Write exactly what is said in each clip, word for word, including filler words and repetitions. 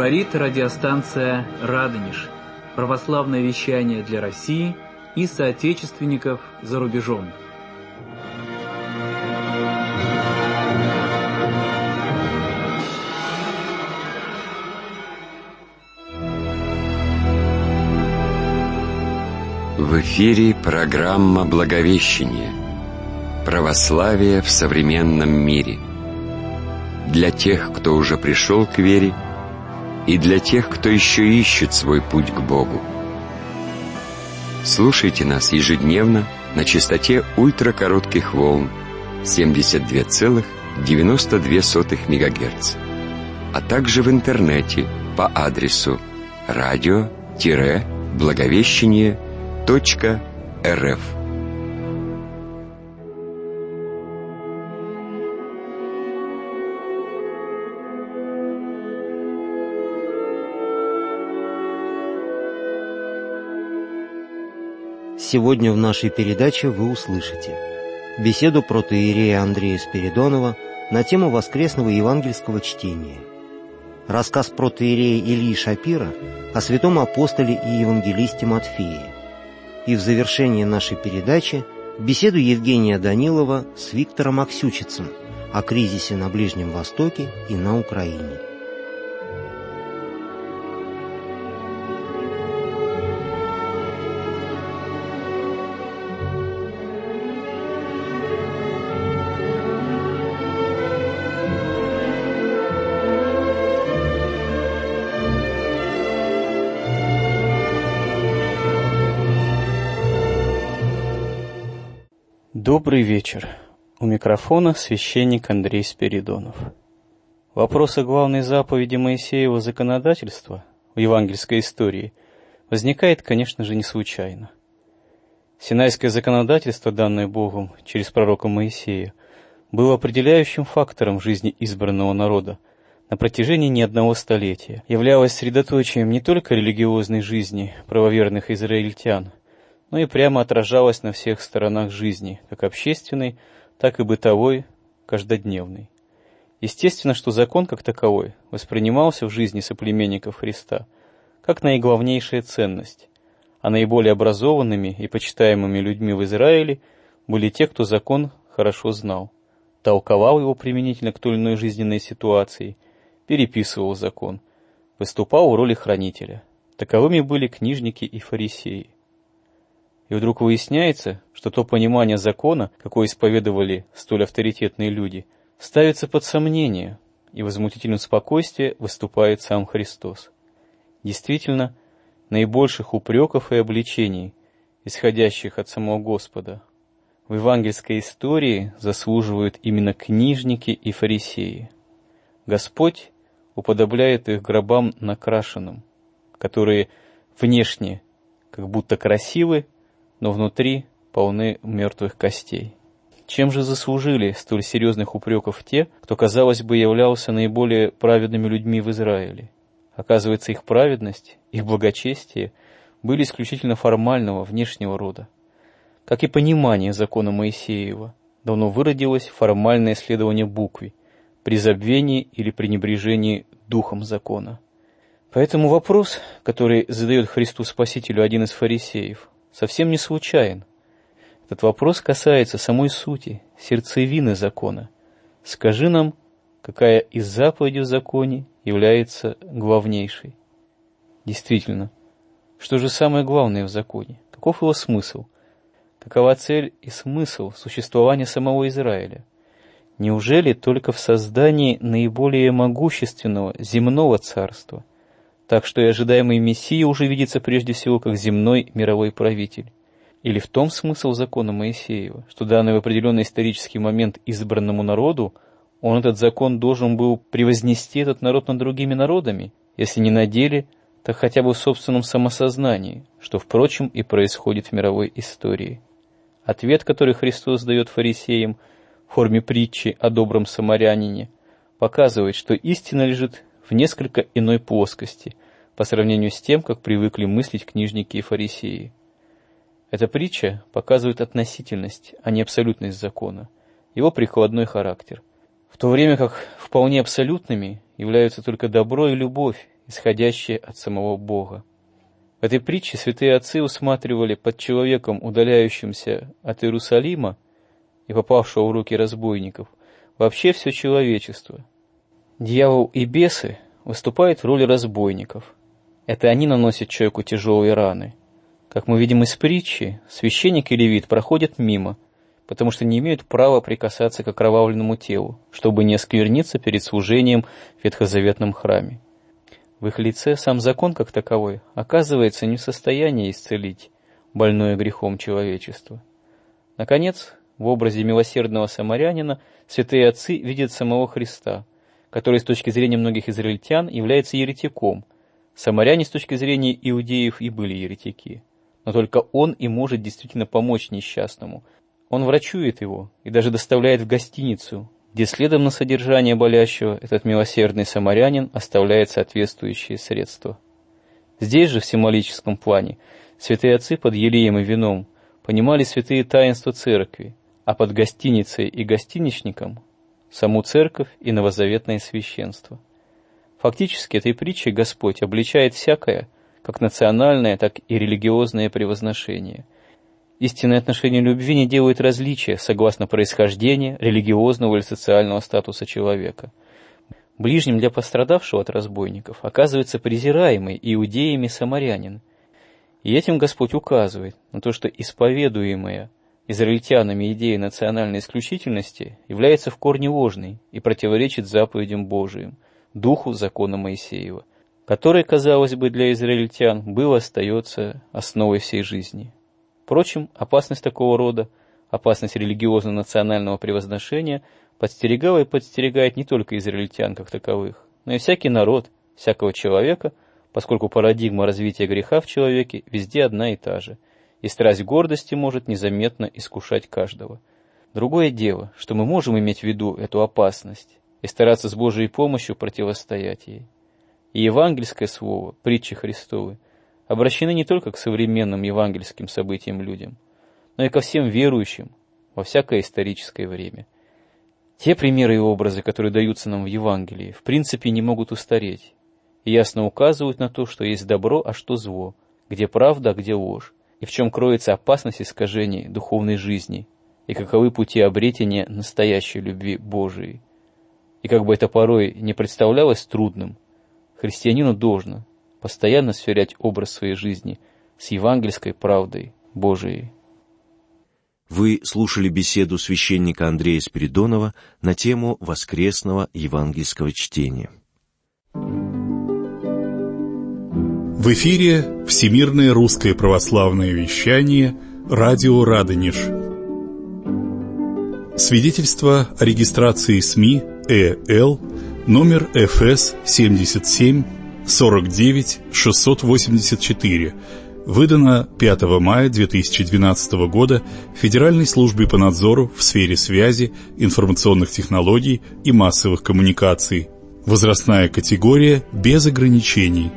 Говорит радиостанция «Радонеж». Православное вещание для России и соотечественников за рубежом. В эфире программа «Благовещение. Православие в современном мире». Для тех, кто уже пришел к вере, и для тех, кто еще ищет свой путь к Богу. Слушайте нас ежедневно на частоте ультракоротких волн семьдесят два целых девяносто две сотых мегагерц, а также в интернете по адресу радио-благовещение точка рф. Сегодня в нашей передаче вы услышите беседу протоиерея Андрея Спиридонова на тему воскресного евангельского чтения, рассказ протоиерея Ильи Шапира о святом апостоле и евангелисте Матфее, и в завершении нашей передачи беседу Евгения Данилова с Виктором Аксючицем о кризисе на Ближнем Востоке и на Украине. Добрый вечер. У микрофона священник Андрей Спиридонов. Вопрос о главной заповеди Моисеева законодательства в евангельской истории возникает, конечно же, не случайно. Синайское законодательство, данное Богом через пророка Моисея, было определяющим фактором жизни избранного народа на протяжении не одного столетия, являлось средоточием не только религиозной жизни правоверных израильтян, но и прямо отражалось на всех сторонах жизни, как общественной, так и бытовой, каждодневной. Естественно, что закон как таковой воспринимался в жизни соплеменников Христа как наиглавнейшая ценность, а наиболее образованными и почитаемыми людьми в Израиле были те, кто закон хорошо знал, толковал его применительно к той или иной жизненной ситуации, переписывал закон, выступал в роли хранителя. Таковыми были книжники и фарисеи. И вдруг выясняется, что то понимание закона, какое исповедовали столь авторитетные люди, ставится под сомнение, и в возмутительном спокойствии выступает сам Христос. Действительно, наибольших упреков и обличений, исходящих от самого Господа, в евангельской истории заслуживают именно книжники и фарисеи. Господь уподобляет их гробам накрашенным, которые внешне как будто красивы, но внутри полны мертвых костей. Чем же заслужили столь серьезных упреков те, кто, казалось бы, являлся наиболее праведными людьми в Израиле? Оказывается, их праведность, их благочестие были исключительно формального, внешнего рода. Как и понимание закона Моисеева, давно выродилось формальное следование букве, при забвении или пренебрежении духом закона. Поэтому вопрос, который задает Христу Спасителю один из фарисеев, совсем не случайен. Этот вопрос касается самой сути, сердцевины закона. Скажи нам, какая из заповедей в законе является главнейшей? Действительно, что же самое главное в законе? Каков его смысл? Какова цель и смысл существования самого Израиля? Неужели только в создании наиболее могущественного земного царства, так что и ожидаемый Мессия уже видится прежде всего как земной мировой правитель? Или в том смысл закона Моисеева, что данный в определенный исторический момент избранному народу, он этот закон должен был превознести этот народ над другими народами, если не на деле, так хотя бы в собственном самосознании, что, впрочем, и происходит в мировой истории? Ответ, который Христос дает фарисеям в форме притчи о добром самарянине, показывает, что истина лежит в несколько иной плоскости по сравнению с тем, как привыкли мыслить книжники и фарисеи. Эта притча показывает относительность, а не абсолютность закона, его прикладной характер, в то время как вполне абсолютными являются только добро и любовь, исходящее от самого Бога. В этой притче святые отцы усматривали под человеком, удаляющимся от Иерусалима и попавшего в руки разбойников, вообще все человечество. Дьявол и бесы выступают в роли разбойников. Это они наносят человеку тяжелые раны. Как мы видим из притчи, священник и левит проходят мимо, потому что не имеют права прикасаться к окровавленному телу, чтобы не оскверниться перед служением в ветхозаветном храме. В их лице сам закон как таковой оказывается не в состоянии исцелить больное грехом человечество. Наконец, в образе милосердного самарянина святые отцы видят самого Христа, который с точки зрения многих израильтян является еретиком. Самаряне с точки зрения иудеев и были еретики. Но только он и может действительно помочь несчастному. Он врачует его и даже доставляет в гостиницу, где следом на содержание болящего этот милосердный самарянин оставляет соответствующие средства. Здесь же, в символическом плане, святые отцы под елеем и вином понимали святые таинства церкви, а под гостиницей и гостиничником – саму церковь и новозаветное священство. Фактически этой притчей Господь обличает всякое, как национальное, так и религиозное превозношение. Истинное отношение любви не делает различия согласно происхождения, религиозного или социального статуса человека. Ближним для пострадавшего от разбойников оказывается презираемый иудеями самарянин. И этим Господь указывает на то, что исповедуемая израильтянами идея национальной исключительности является в корне ложной и противоречит заповедям Божиим, духу закона Моисеева, который, казалось бы, для израильтян был и остается основой всей жизни. Впрочем, опасность такого рода, опасность религиозно-национального превозношения подстерегала и подстерегает не только израильтян как таковых, но и всякий народ, всякого человека, поскольку парадигма развития греха в человеке везде одна и та же, и страсть гордости может незаметно искушать каждого. Другое дело, что мы можем иметь в виду эту опасность и стараться с Божьей помощью противостоять ей. И евангельское слово, притчи Христовы, обращены не только к современным евангельским событиям людям, но и ко всем верующим во всякое историческое время. Те примеры и образы, которые даются нам в Евангелии, в принципе не могут устареть, и ясно указывают на то, что есть добро, а что зло, где правда, а где ложь, и в чем кроется опасность искажений духовной жизни, и каковы пути обретения настоящей любви Божией. И как бы это порой не представлялось трудным, христианину должно постоянно сверять образ своей жизни с евангельской правдой Божией. Вы слушали беседу священника Андрея Спиридонова на тему воскресного евангельского чтения. В эфире Всемирное русское православное вещание «Радио Радонеж». Свидетельство о регистрации СМИ ЭЛ номер эф эс семьдесят семь сорок девять шестьсот восемьдесят четыре, выдано пятого мая две тысячи двенадцатого года Федеральной службе по надзору в сфере связи, информационных технологий и массовых коммуникаций. Возрастная категория без ограничений.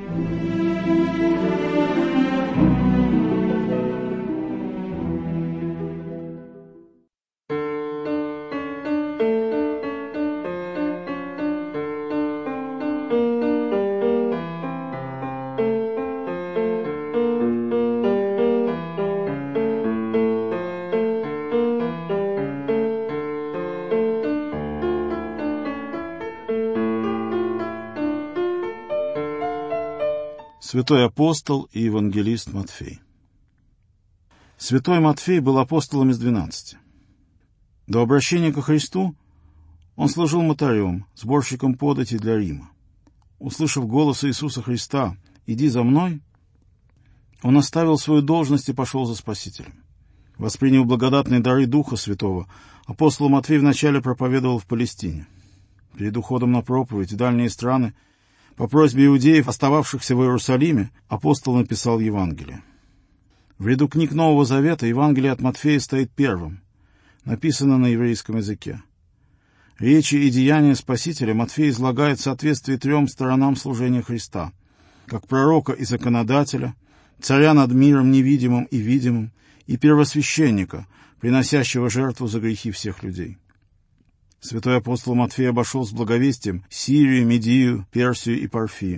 Святой апостол и евангелист Матфей. Святой Матфей был апостолом из двенадцати. До обращения ко Христу он служил мытарем, сборщиком подати для Рима. Услышав голос Иисуса Христа «Иди за мной», он оставил свою должность и пошел за Спасителем. Восприняв благодатные дары Духа Святого, апостол Матфей вначале проповедовал в Палестине. Перед уходом на проповедь в дальние страны по просьбе иудеев, остававшихся в Иерусалиме, апостол написал Евангелие. В ряду книг Нового Завета Евангелие от Матфея стоит первым, написано на еврейском языке. Речи и деяния Спасителя Матфей излагает в соответствии трем сторонам служения Христа, как пророка и законодателя, царя над миром невидимым и видимым, и первосвященника, приносящего жертву за грехи всех людей. Святой апостол Матфей обошел с благовестием Сирию, Медию, Персию и Парфию.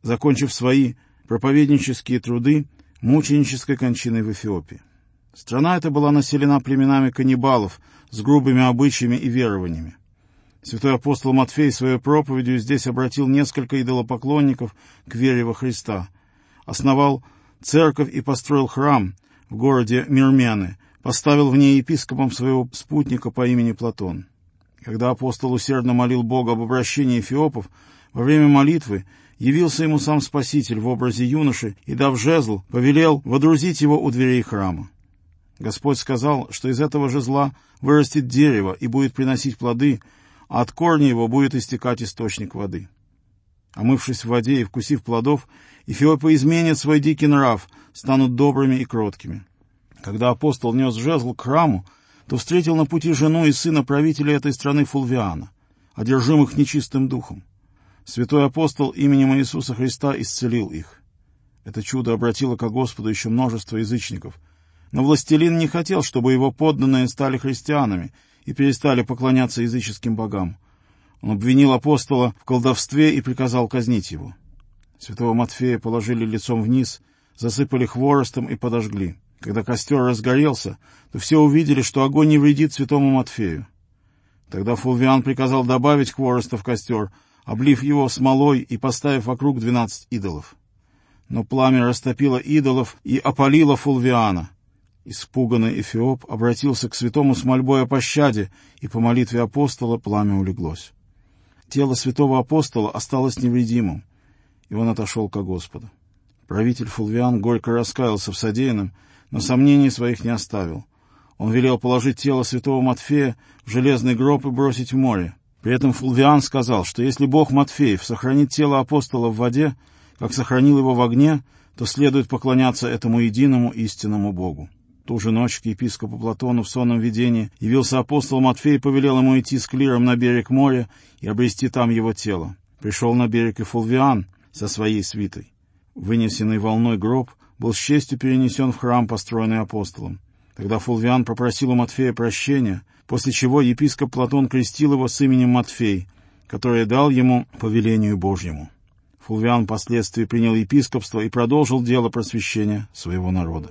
закончив свои проповеднические труды мученической кончиной в Эфиопии. Страна эта была населена племенами каннибалов с грубыми обычаями и верованиями. Святой апостол Матфей своей проповедью здесь обратил несколько идолопоклонников к вере во Христа, основал церковь и построил храм в городе Мирмены, поставил в ней епископом своего спутника по имени Платон. Когда апостол усердно молил Бога об обращении эфиопов, во время молитвы явился ему сам Спаситель в образе юноши и, дав жезл, повелел водрузить его у дверей храма. Господь сказал, что из этого жезла вырастет дерево и будет приносить плоды, а от корня его будет истекать источник воды. Омывшись в воде и вкусив плодов, эфиопы изменят свой дикий нрав, станут добрыми и кроткими. Когда апостол нес жезл к храму, то встретил на пути жену и сына правителя этой страны Фулвиана, одержимых нечистым духом. Святой апостол именем Иисуса Христа исцелил их. Это чудо обратило ко Господу еще множество язычников, но властелин не хотел, чтобы его подданные стали христианами и перестали поклоняться языческим богам. Он обвинил апостола в колдовстве и приказал казнить его. Святого Матфея положили лицом вниз, засыпали хворостом и подожгли. Когда костер разгорелся, то все увидели, что огонь не вредит святому Матфею. Тогда Фулвиан приказал добавить хвороста в костер, облив его смолой и поставив вокруг двенадцать идолов. Но пламя растопило идолов и опалило Фулвиана. Испуганный Эфиоп обратился к святому с мольбой о пощаде, и по молитве апостола пламя улеглось. Тело святого апостола осталось невредимым, и он отошел ко Господу. Правитель Фулвиан горько раскаялся в содеянном, но сомнений своих не оставил. Он велел положить тело святого Матфея в железный гроб и бросить в море. При этом Фулвиан сказал, что если Бог Матфеев сохранит тело апостола в воде, как сохранил его в огне, то следует поклоняться этому единому истинному Богу. Ту же ночь к епископу Платону в сонном видении явился апостол Матфей и повелел ему идти с клиром на берег моря и обрести там его тело. Пришел на берег и Фулвиан со своей свитой. Вынесенный волной гроб был с честью перенесен в храм, построенный апостолом. Тогда Фулвиан попросил у Матфея прощения, после чего епископ Платон крестил его с именем Матфей, которое дал ему по велению Божьему. Фулвиан впоследствии принял епископство и продолжил дело просвещения своего народа.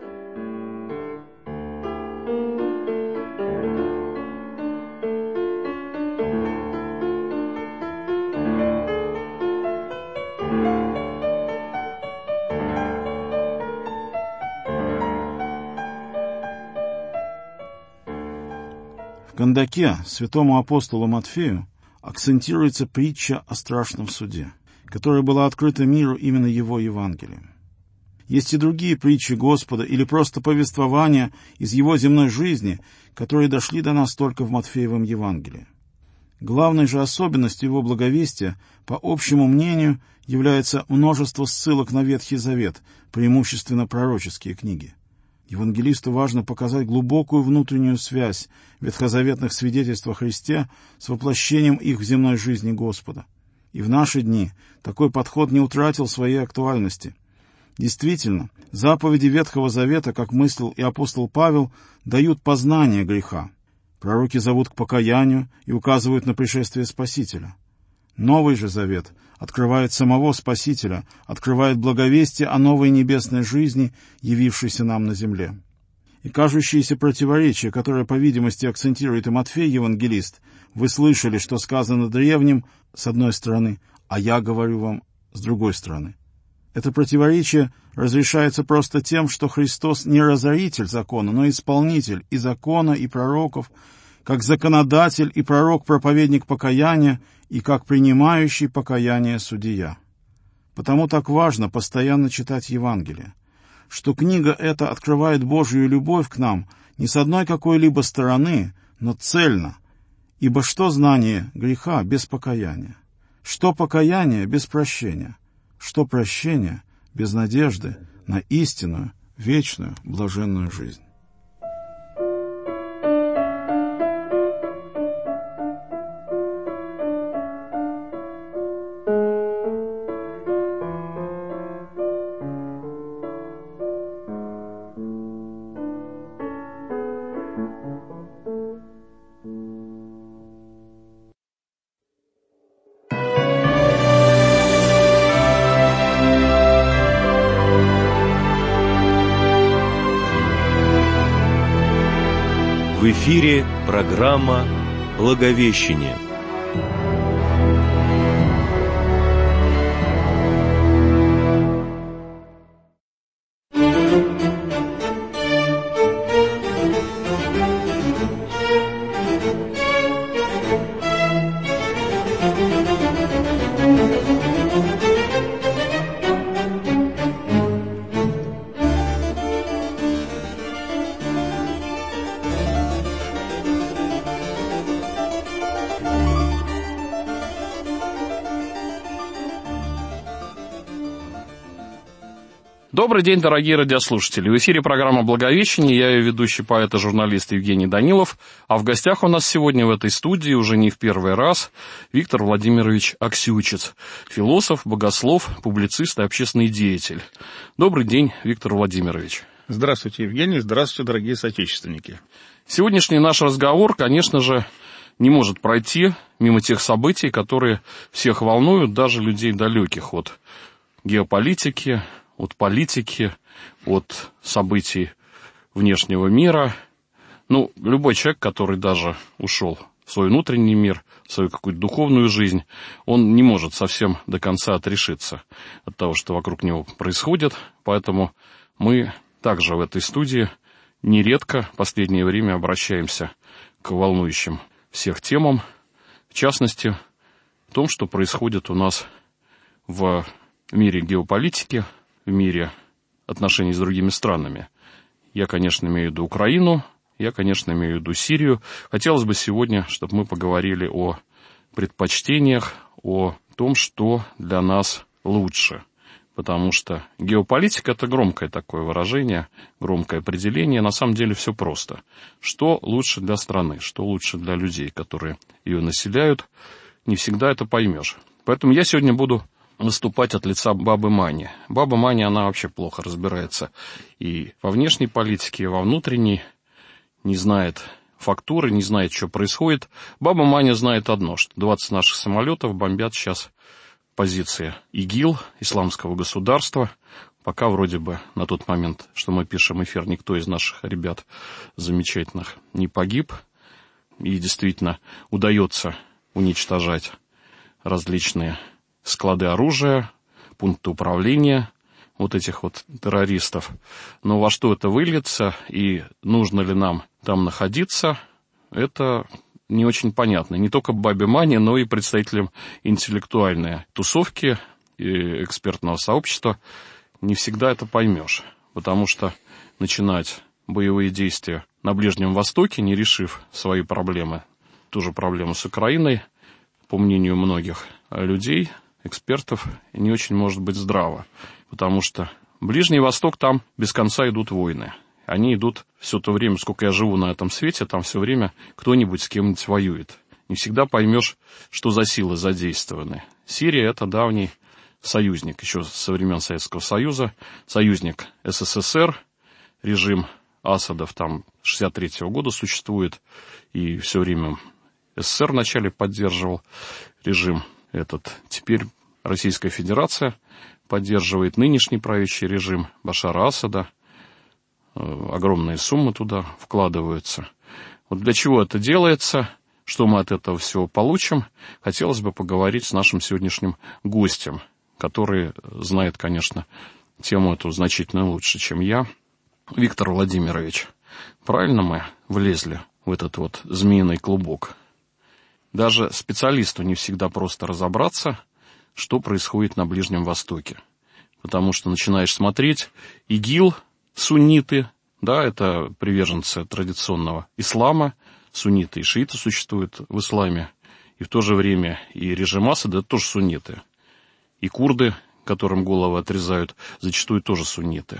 В Кандаке святому апостолу Матфею акцентируется притча о страшном суде, которая была открыта миру именно его Евангелием. Есть и другие притчи Господа или просто повествования из его земной жизни, которые дошли до нас только в Матфеевом Евангелии. Главной же особенностью его благовестия, по общему мнению, является множество ссылок на Ветхий Завет, преимущественно пророческие книги. Евангелисту важно показать глубокую внутреннюю связь ветхозаветных свидетельств о Христе с воплощением их в земной жизни Господа. И в наши дни такой подход не утратил своей актуальности. Действительно, заповеди Ветхого Завета, как мыслил и апостол Павел, дают познание греха. Пророки зовут к покаянию и указывают на пришествие Спасителя. Новый же Завет открывает самого Спасителя, открывает благовестие о новой небесной жизни, явившейся нам на земле. И кажущиеся противоречия, которые, по видимости, акцентирует и Матфей, евангелист, вы слышали, что сказано древним, с одной стороны, а я говорю вам с другой стороны. Это противоречие разрешается просто тем, что Христос не разоритель закона, но исполнитель и закона, и пророков, как законодатель и пророк-проповедник покаяния, и как принимающий покаяние судья. Потому так важно постоянно читать Евангелие, что книга эта открывает Божью любовь к нам не с одной какой-либо стороны, но цельно. Ибо что знание греха без покаяния? Что покаяние без прощения? Что прощение без надежды на истинную, вечную, блаженную жизнь? В эфире программа «Благовещение». Добрый день, дорогие радиослушатели. В эфире программа «Благовещение». Я ее ведущий поэт и журналист Евгений Данилов. А в гостях у нас сегодня в этой студии, уже не в первый раз, Виктор Владимирович Аксючиц. Философ, богослов, публицист и общественный деятель. Добрый день, Виктор Владимирович. Здравствуйте, Евгений. Здравствуйте, дорогие соотечественники. Сегодняшний наш разговор, конечно же, не может пройти мимо тех событий, которые всех волнуют, даже людей далеких от геополитики, от политики, от событий внешнего мира. Ну, любой человек, который даже ушел в свой внутренний мир, в свою какую-то духовную жизнь, он не может совсем до конца отрешиться от того, что вокруг него происходит. Поэтому мы также в этой студии нередко в последнее время обращаемся к волнующим всех темам, в частности, в том, что происходит у нас в мире геополитики, в мире отношений с другими странами. Я, конечно, имею в виду Украину, я, конечно, имею в виду Сирию. Хотелось бы сегодня, чтобы мы поговорили о предпочтениях, о том, что для нас лучше. Потому что геополитика – это громкое такое выражение, громкое определение. На самом деле все просто. Что лучше для страны, что лучше для людей, которые ее населяют, не всегда это поймешь. Поэтому я сегодня буду выступать от лица бабы Мани. Баба Мани, она вообще плохо разбирается и во внешней политике, и во внутренней, не знает фактуры, не знает, что происходит. Баба Маня знает одно, что двадцать наших самолетов бомбят сейчас позиции ИГИЛ, Исламского государства. Пока вроде бы на тот момент, что мы пишем эфир, никто из наших ребят замечательных не погиб. И действительно удается уничтожать различные склады оружия, пункты управления вот этих вот террористов. Но во что это выльется и нужно ли нам там находиться, это не очень понятно. Не только бабе Мане, но и представителям интеллектуальной тусовки и экспертного сообщества не всегда это поймешь. Потому что начинать боевые действия на Ближнем Востоке, не решив свои проблемы, ту же проблему с Украиной, по мнению многих людей, экспертов, не очень может быть здраво, потому что Ближний Восток, там без конца идут войны. Они идут все то время, сколько я живу на этом свете, там все время кто-нибудь с кем-нибудь воюет. Не всегда поймешь, что за силы задействованы. Сирия – это давний союзник, еще со времен Советского Союза, союзник СССР, режим Асадов там с шестьдесят третьего года существует, и все время СССР вначале поддерживал режим этот. Теперь Российская Федерация поддерживает нынешний правящий режим Башара Асада. Огромные суммы туда вкладываются. Вот для чего это делается, что мы от этого всего получим, хотелось бы поговорить с нашим сегодняшним гостем, который знает, конечно, тему эту значительно лучше, чем я. Виктор Владимирович, правильно мы влезли в этот вот змеиный клубок? Даже специалисту не всегда просто разобраться, что происходит на Ближнем Востоке. Потому что начинаешь смотреть, ИГИЛ, сунниты, да, это приверженцы традиционного ислама, сунниты и шииты существуют в исламе, и в то же время и режим Асада — это тоже сунниты. И курды, которым головы отрезают, зачастую тоже сунниты.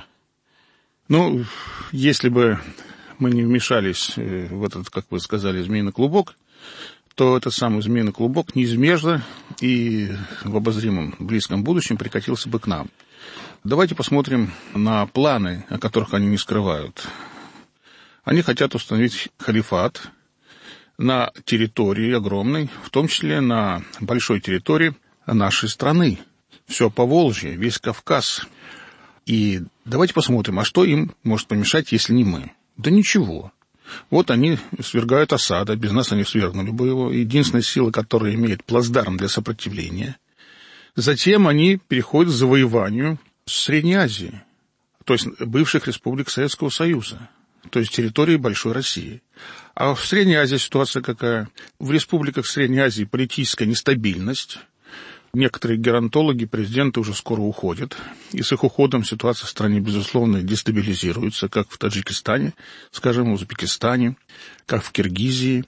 Ну, если бы мы не вмешались в этот, как вы сказали, змеиный клубок, то этот самый змеиный клубок неизбежно и в обозримом близком будущем прикатился бы к нам. Давайте посмотрим на планы, о которых они не скрывают. Они хотят установить халифат на территории огромной, в том числе на большой территории нашей страны. Все Поволжье, весь Кавказ. И давайте посмотрим, а что им может помешать, если не мы? Да ничего. Вот они свергают Асада, без нас они свергнули бы его, единственная сила, которая имеет плацдарм для сопротивления. Затем они переходят к завоеванию Средней Азии, то есть бывших республик Советского Союза, то есть территории Большой России. А в Средней Азии ситуация какая? В республиках Средней Азии политическая нестабильность. Некоторые геронтологи, президенты уже скоро уходят, и с их уходом ситуация в стране, безусловно, дестабилизируется, как в Таджикистане, скажем, в Узбекистане, как в Киргизии.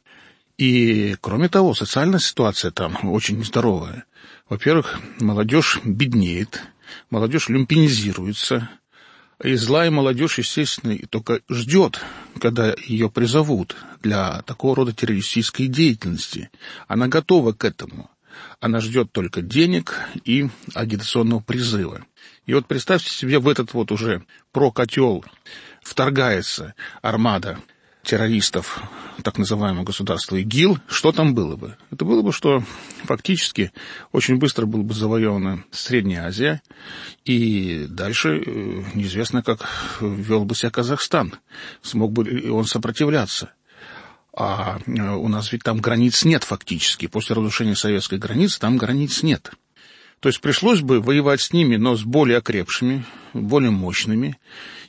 И, кроме того, социальная ситуация там очень нездоровая. Во-первых, молодежь беднеет, молодежь люмпинизируется, и злая молодежь, естественно, только ждет, когда ее призовут для такого рода террористической деятельности. Она готова к этому. Она ждет только денег и агитационного призыва. И вот представьте себе, в этот вот уже прокотел вторгается армада террористов так называемого государства ИГИЛ, что там было бы? Это было бы, что фактически очень быстро была бы завоевана Средняя Азия, и дальше неизвестно, как вел бы себя Казахстан, смог бы он сопротивляться. А у нас ведь там границ нет фактически. После разрушения советской границы там границ нет. То есть пришлось бы воевать с ними, но с более окрепшими, более мощными,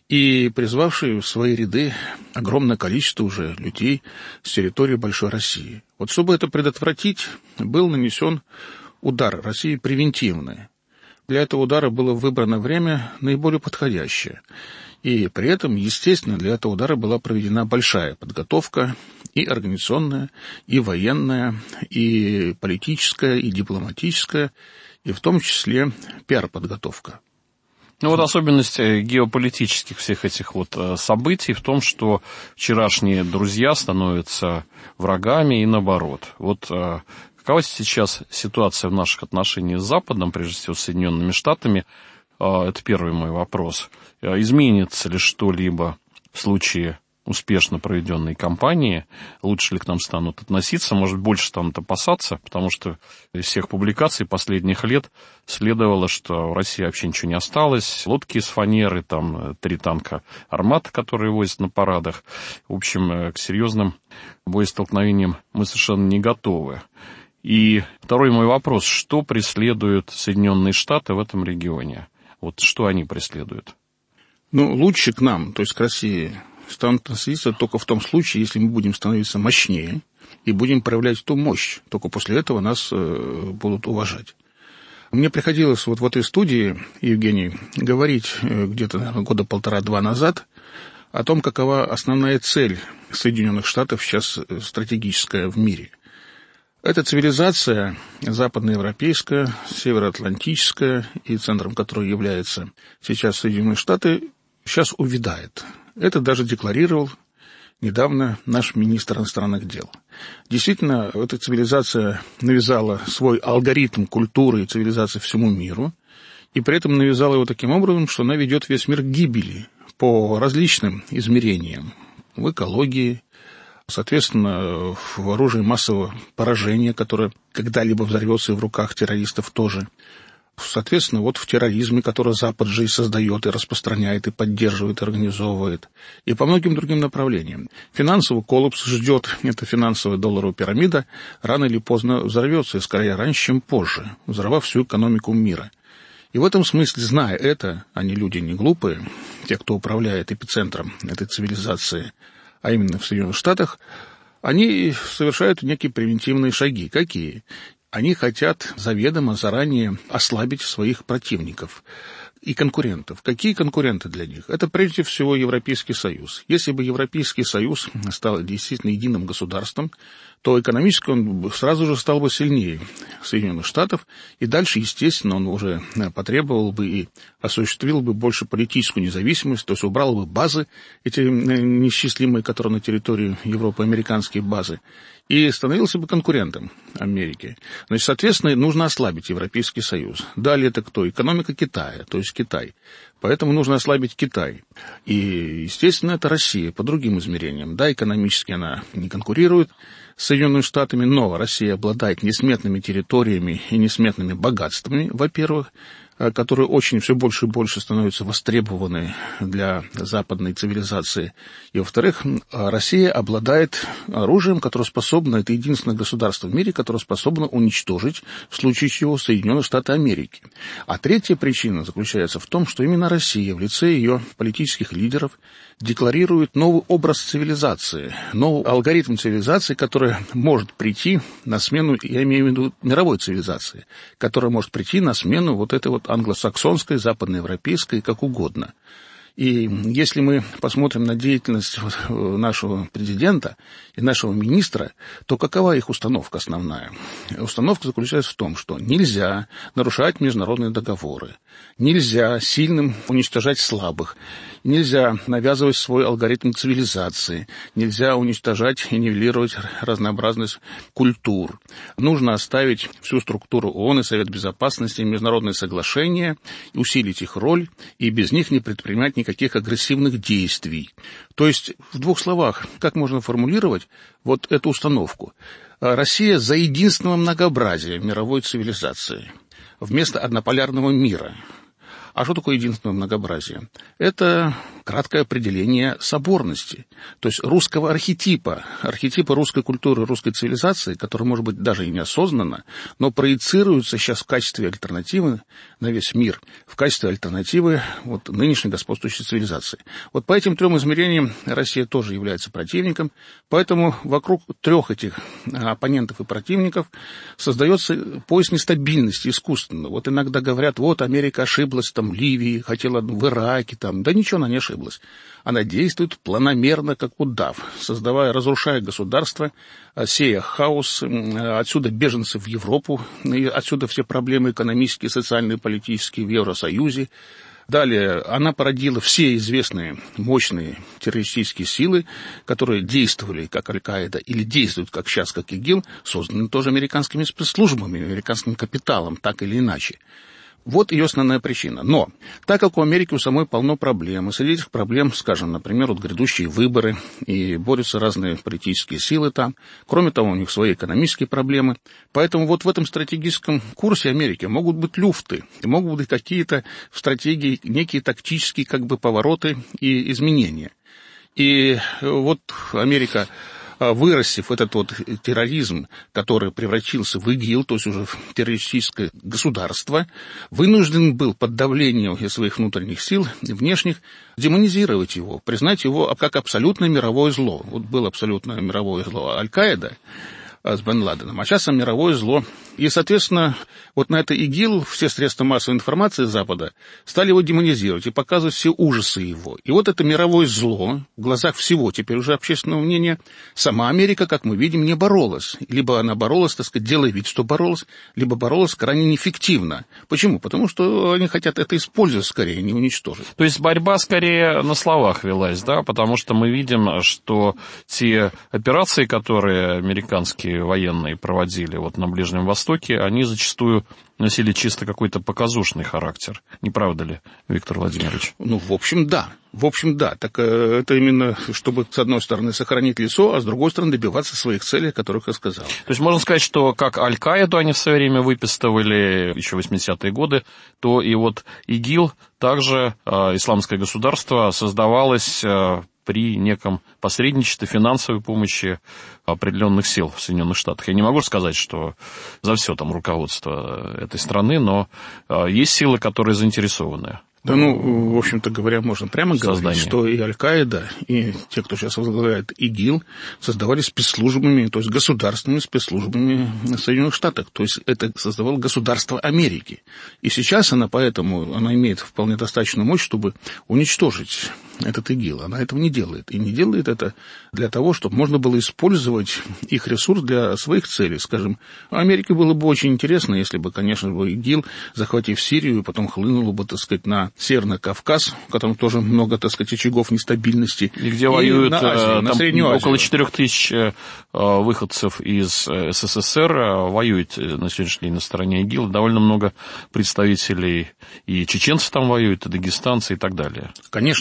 и призвавшие в свои ряды огромное количество уже людей с территории Большой России. Вот чтобы это предотвратить, был нанесен удар России превентивный. Для этого удара было выбрано время наиболее подходящее. И при этом, естественно, для этого удара была проведена большая подготовка, и организационная, и военная, и политическая, и дипломатическая, и в том числе пиар-подготовка. Ну вот особенность геополитических всех этих вот событий в том, что вчерашние друзья становятся врагами и наоборот. Вот какова сейчас ситуация в наших отношениях с Западом, прежде всего с Соединенными Штатами? Это первый мой вопрос. Изменится ли что-либо в случае успешно проведенной кампании? Лучше ли к нам станут относиться? Может, больше станут опасаться? Потому что из всех публикаций последних лет следовало, что в России вообще ничего не осталось. Лодки из фанеры, там три танка «Армата», которые возят на парадах. В общем, к серьезным боестолкновениям мы совершенно не готовы. И второй мой вопрос. Что преследуют Соединенные Штаты в этом регионе? Вот что они преследуют? Ну, лучше к нам, то есть к России, станут относиться только в том случае, если мы будем становиться мощнее и будем проявлять ту мощь. Только после этого нас э, будут уважать. Мне приходилось вот в этой студии, Евгений, говорить э, где-то, наверное, года полтора-два назад о том, какова основная цель Соединенных Штатов сейчас стратегическая в мире. Это цивилизация западноевропейская, североатлантическая, и центром которой является сейчас Соединенные Штаты, сейчас увядает. Это даже декларировал недавно наш министр иностранных дел. Действительно, эта цивилизация навязала свой алгоритм культуры и цивилизации всему миру, и при этом навязала его таким образом, что она ведет весь мир к гибели по различным измерениям в экологии, соответственно, в оружии массового поражения, которое когда-либо взорвется и в руках террористов тоже. Соответственно, вот в терроризме, который Запад же и создает, и распространяет, и поддерживает, и организовывает, и по многим другим направлениям. Финансовый коллапс ждет, эта финансовая долларовая пирамида рано или поздно взорвется, и скорее раньше, чем позже, взорвав всю экономику мира. И в этом смысле, зная это, они люди не глупые, те, кто управляет эпицентром этой цивилизации, а именно в Соединенных Штатах, они совершают некие превентивные шаги. Какие? Они хотят заведомо заранее ослабить своих противников и конкурентов. Какие конкуренты для них? Это прежде всего Европейский Союз. Если бы Европейский Союз стал действительно единым государством, то экономически он сразу же стал бы сильнее Соединенных Штатов, и дальше, естественно, он уже потребовал бы и осуществил бы больше политическую независимость, то есть убрал бы базы, эти неисчислимые, которые на территории Европы, американские базы, и становился бы конкурентом Америки. Значит, соответственно, нужно ослабить Европейский Союз. Далее это кто? Экономика Китая, то есть Китай. Поэтому нужно ослабить Китай. И, естественно, это Россия по другим измерениям. Да, экономически она не конкурирует с Соединенными Штатами, но Россия обладает несметными территориями и несметными богатствами, во-первых. которые очень все больше и больше становятся востребованы для западной цивилизации. И, во-вторых, Россия обладает оружием, которое способно, это единственное государство в мире, которое способно уничтожить, в случае чего, Соединенные Штаты Америки. А третья причина заключается в том, что именно Россия в лице ее политических лидеров декларирует новый образ цивилизации, новый алгоритм цивилизации, который может прийти на смену, я имею в виду мировой цивилизации, которая может прийти на смену вот этой вот англосаксонской, западноевропейской, как угодно. И если мы посмотрим на деятельность нашего президента и нашего министра, то какова их установка основная? Установка заключается в том, что нельзя нарушать международные договоры, нельзя сильным уничтожать слабых, нельзя навязывать свой алгоритм цивилизации, нельзя уничтожать и нивелировать разнообразность культур. Нужно оставить всю структуру ООН и Совет Безопасности и международные соглашения, усилить их роль и без них не предпринимать никаких никаких агрессивных действий. То есть, в двух словах, как можно формулировать вот эту установку? Россия за единственное многообразие мировой цивилизации вместо однополярного мира. А что такое единственное многообразие? Это краткое определение соборности, то есть русского архетипа, архетипа русской культуры, русской цивилизации, который, может быть, даже и неосознанно, но проецируется сейчас в качестве альтернативы на весь мир, в качестве альтернативы вот, нынешней господствующей цивилизации. Вот по этим трем измерениям Россия тоже является противником, поэтому вокруг трех этих оппонентов и противников создается пояс нестабильности искусственно. Вот иногда говорят, вот Америка ошиблась там в Ливии, хотела в Ираке, там, да ничего она не ошиблась. Она действует планомерно, как удав, создавая, разрушая государство, сея хаос, отсюда беженцы в Европу, и отсюда все проблемы экономические, социальные, политические в Евросоюзе. Далее, она породила все известные мощные террористические силы, которые действовали как Аль-Каида или действуют как сейчас, как ИГИЛ, созданы тоже американскими спецслужбами, американским капиталом, так или иначе. Вот ее основная причина. Но, так как у Америки у самой полно проблем, и среди этих проблем, скажем, например, вот грядущие выборы, и борются разные политические силы там, кроме того, у них свои экономические проблемы, поэтому вот в этом стратегическом курсе Америки могут быть люфты, и могут быть какие-то в стратегии некие тактические как бы повороты и изменения. И вот Америка, вырастив этот вот терроризм, который превратился в ИГИЛ, то есть уже в террористическое государство, вынужден был под давлением своих внутренних сил, внешних, демонизировать его, признать его как абсолютно мировое зло. Вот было абсолютно мировое зло Аль-Каида с Бен Ладеном, а сейчас мировое зло. И, соответственно, вот на это ИГИЛ все средства массовой информации Запада стали его демонизировать и показывать все ужасы его. И вот это мировое зло в глазах всего теперь уже общественного мнения сама Америка, как мы видим, не боролась. Либо она боролась, так сказать, делая вид, что боролась, либо боролась крайне неэффективно. Почему? Потому что они хотят это использовать скорее, не уничтожить. То есть борьба скорее на словах велась, да? Потому что мы видим, что те операции, которые американские военные проводили вот на Ближнем Востоке, они зачастую носили чисто какой-то показушный характер. Не правда ли, Виктор Владимирович? Ну, в общем, да. В общем, да. Так это именно, чтобы, с одной стороны, сохранить лицо, а с другой стороны, добиваться своих целей, о которых я сказал. То есть можно сказать, что как Аль-Каиду они в свое время выпистывали, еще в восьмидесятые годы, то и вот ИГИЛ, также э, исламское государство, создавалось э, при неком посредничестве, финансовой помощи определенных сил в Соединенных Штатах. Я не могу сказать, что за все там руководство этой страны, но есть силы, которые заинтересованы. Да, ну, в общем-то говоря, можно прямо Создание. говорить, что и Аль-Каида, и те, кто сейчас возглавляет ИГИЛ, создавались спецслужбами, то есть государственными спецслужбами Соединенных Штатов. То есть это создавало государство Америки. И сейчас она поэтому, она имеет вполне достаточную мощь, чтобы уничтожить этот ИГИЛ. Она этого не делает. И не делает это для того, чтобы можно было использовать их ресурс для своих целей. Скажем, Америке было бы очень интересно, если бы, конечно, ИГИЛ, захватив Сирию, потом хлынуло бы, так сказать, на Северный Кавказ, в котором тоже много, так сказать, очагов нестабильности. И где и воюют на Азию, на Среднюю Азию. Около четырех тысяч выходцев из СССР воюют на сегодняшний день на стороне ИГИЛ. Довольно много представителей и чеченцев там воюют, и дагестанцы, и так далее. Конечно.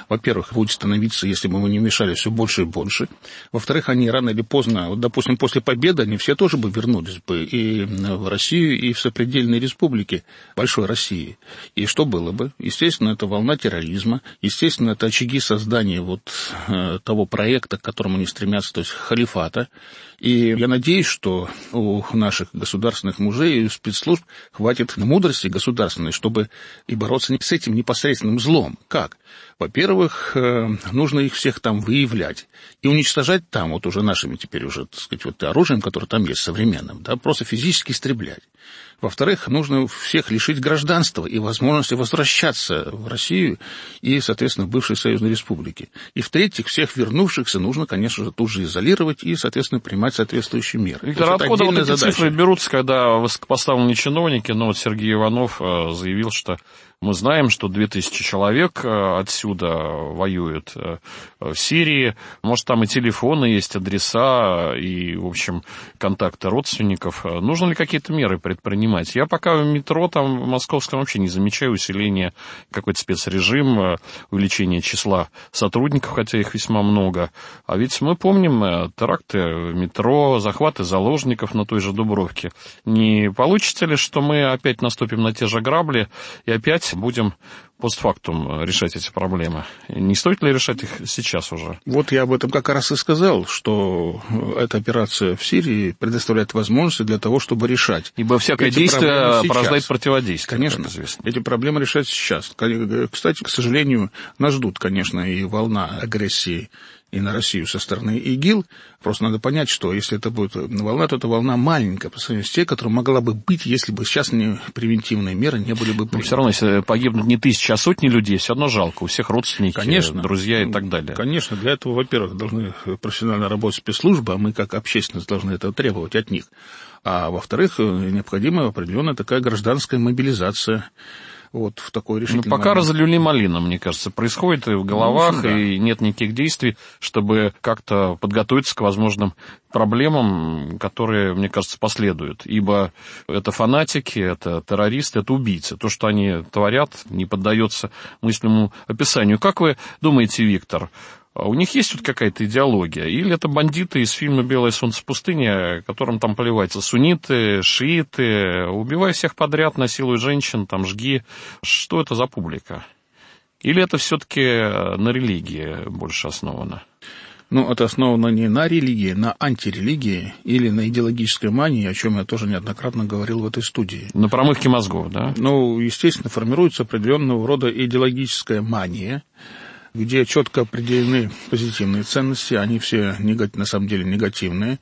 во-первых, будет становиться, если бы мы не мешали, все больше и больше. Во-вторых, они рано или поздно, вот, допустим, после победы, они все тоже бы вернулись бы и в Россию, и в сопредельные республики большой России. И что было бы? Естественно, это волна терроризма, естественно, это очаги создания вот э, того проекта, к которому они стремятся, то есть халифата. И я надеюсь, что у наших государственных мужей и спецслужб хватит мудрости государственной, чтобы и бороться с этим непосредственным злом. Как? Во-первых, нужно их всех там выявлять и уничтожать там, вот уже нашими теперь уже, так сказать, вот оружием, которое там есть, современным, да, просто физически истреблять. Во-вторых, нужно всех лишить гражданства и возможности возвращаться в Россию и, соответственно, в бывшие союзные республики. И, в-третьих, всех вернувшихся нужно, конечно же, тут же изолировать и, соответственно, принимать соответствующие меры. Виктор, откуда вот эти задача. Цифры берутся, когда высокопоставленные чиновники, ну вот Сергей Иванов заявил, что мы знаем, что две тысячи человек отсюда воюют в Сирии. Может, там и телефоны есть, адреса и, в общем, контакты родственников. Нужно ли какие-то меры предпринимать? Я пока в метро там в московском вообще не замечаю усиления, какой-то спецрежим, увеличение числа сотрудников, хотя их весьма много. А ведь мы помним теракты в метро, захваты заложников на той же Дубровке. Не получится ли, что мы опять наступим на те же грабли и опять будем постфактум решать эти проблемы? Не стоит ли решать их сейчас уже? Вот я об этом как раз и сказал, что эта операция в Сирии предоставляет возможности для того, чтобы решать. Ибо всякое действие порождает противодействие. Конечно, эти проблемы решать сейчас. Кстати, к сожалению, нас ждут, конечно, и волна агрессии и на Россию со стороны ИГИЛ. Просто надо понять, что если это будет волна, то это волна маленькая по сравнению с тем, которая могла бы быть, если бы сейчас не превентивные меры не были бы приняты. Но все равно, если погибнут не тысячи, а сотни людей, все равно жалко. У всех родственники, конечно, друзья и так далее. Конечно, для этого, во-первых, должны профессионально работать спецслужбы, а мы, как общественность, должны это требовать от них. А во-вторых, необходима определенная такая гражданская мобилизация. Вот в такой решительный ну, пока момент. Разлили малина, мне кажется, происходит и в головах, ну, да. И нет никаких действий, чтобы как-то подготовиться к возможным проблемам, которые, мне кажется, последуют. Ибо это фанатики, это террористы, это убийцы. То, что они творят, не поддается мысленному описанию. Как вы думаете, Виктор, у них есть вот какая-то идеология? Или это бандиты из фильма «Белое солнце пустыни», которым там плевать? Сунниты, шииты, убивай всех подряд, насилуй женщин, там жги. Что это за публика? Или это все-таки на религии больше основано? Ну, это основано не на религии, на антирелигии или на идеологической мании, о чем я тоже неоднократно говорил в этой студии. На промывке мозгов, да? Ну, естественно, формируется определенного рода идеологическая мания, где четко определены позитивные ценности, они все на самом деле негативные,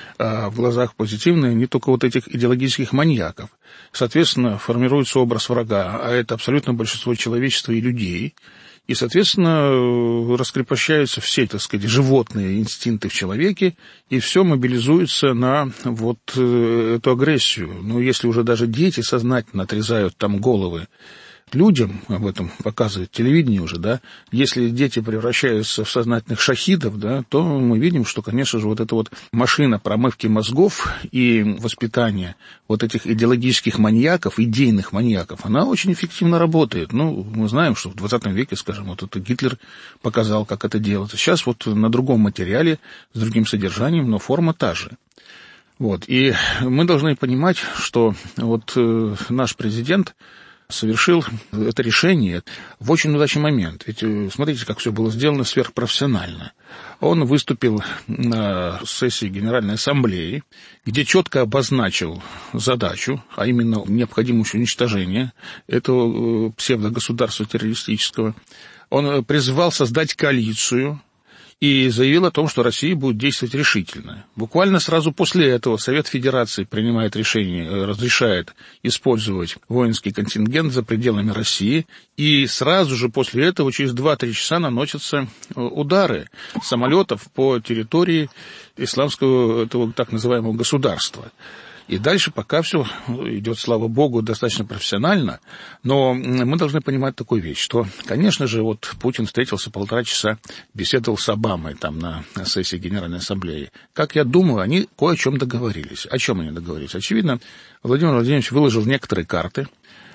а в глазах позитивные не только вот этих идеологических маньяков. Соответственно, формируется образ врага, а это абсолютно большинство человечества и людей, и, соответственно, раскрепощаются все, так сказать, животные инстинкты в человеке, и все мобилизуется на вот эту агрессию. Ну, если уже даже дети сознательно отрезают там головы людям, об этом показывает телевидение уже, да, если дети превращаются в сознательных шахидов, да, то мы видим, что, конечно же, вот эта вот машина промывки мозгов и воспитания вот этих идеологических маньяков, идейных маньяков, она очень эффективно работает. Ну, мы знаем, что в двадцатом веке, скажем, вот это Гитлер показал, как это делается. Сейчас вот на другом материале, с другим содержанием, но форма та же. Вот, и мы должны понимать, что вот э, наш президент совершил это решение в очень удачный момент. Ведь смотрите, как все было сделано сверхпрофессионально. Он выступил на сессии Генеральной Ассамблеи, где четко обозначил задачу, а именно необходимость уничтожения этого псевдогосударства террористического. Он призвал создать коалицию и заявил о том, что Россия будет действовать решительно. Буквально сразу после этого Совет Федерации принимает решение, разрешает использовать воинский контингент за пределами России, и сразу же после этого, через два-три часа, наносятся удары самолетов по территории исламского, этого так называемого государства. И дальше пока все идет, слава богу, достаточно профессионально, но мы должны понимать такую вещь, что, конечно же, вот Путин встретился полтора часа, беседовал с Обамой там на, на сессии Генеральной Ассамблеи. Как я думаю, они кое о чем договорились. О чем они договорились? Очевидно, Владимир Владимирович выложил некоторые карты,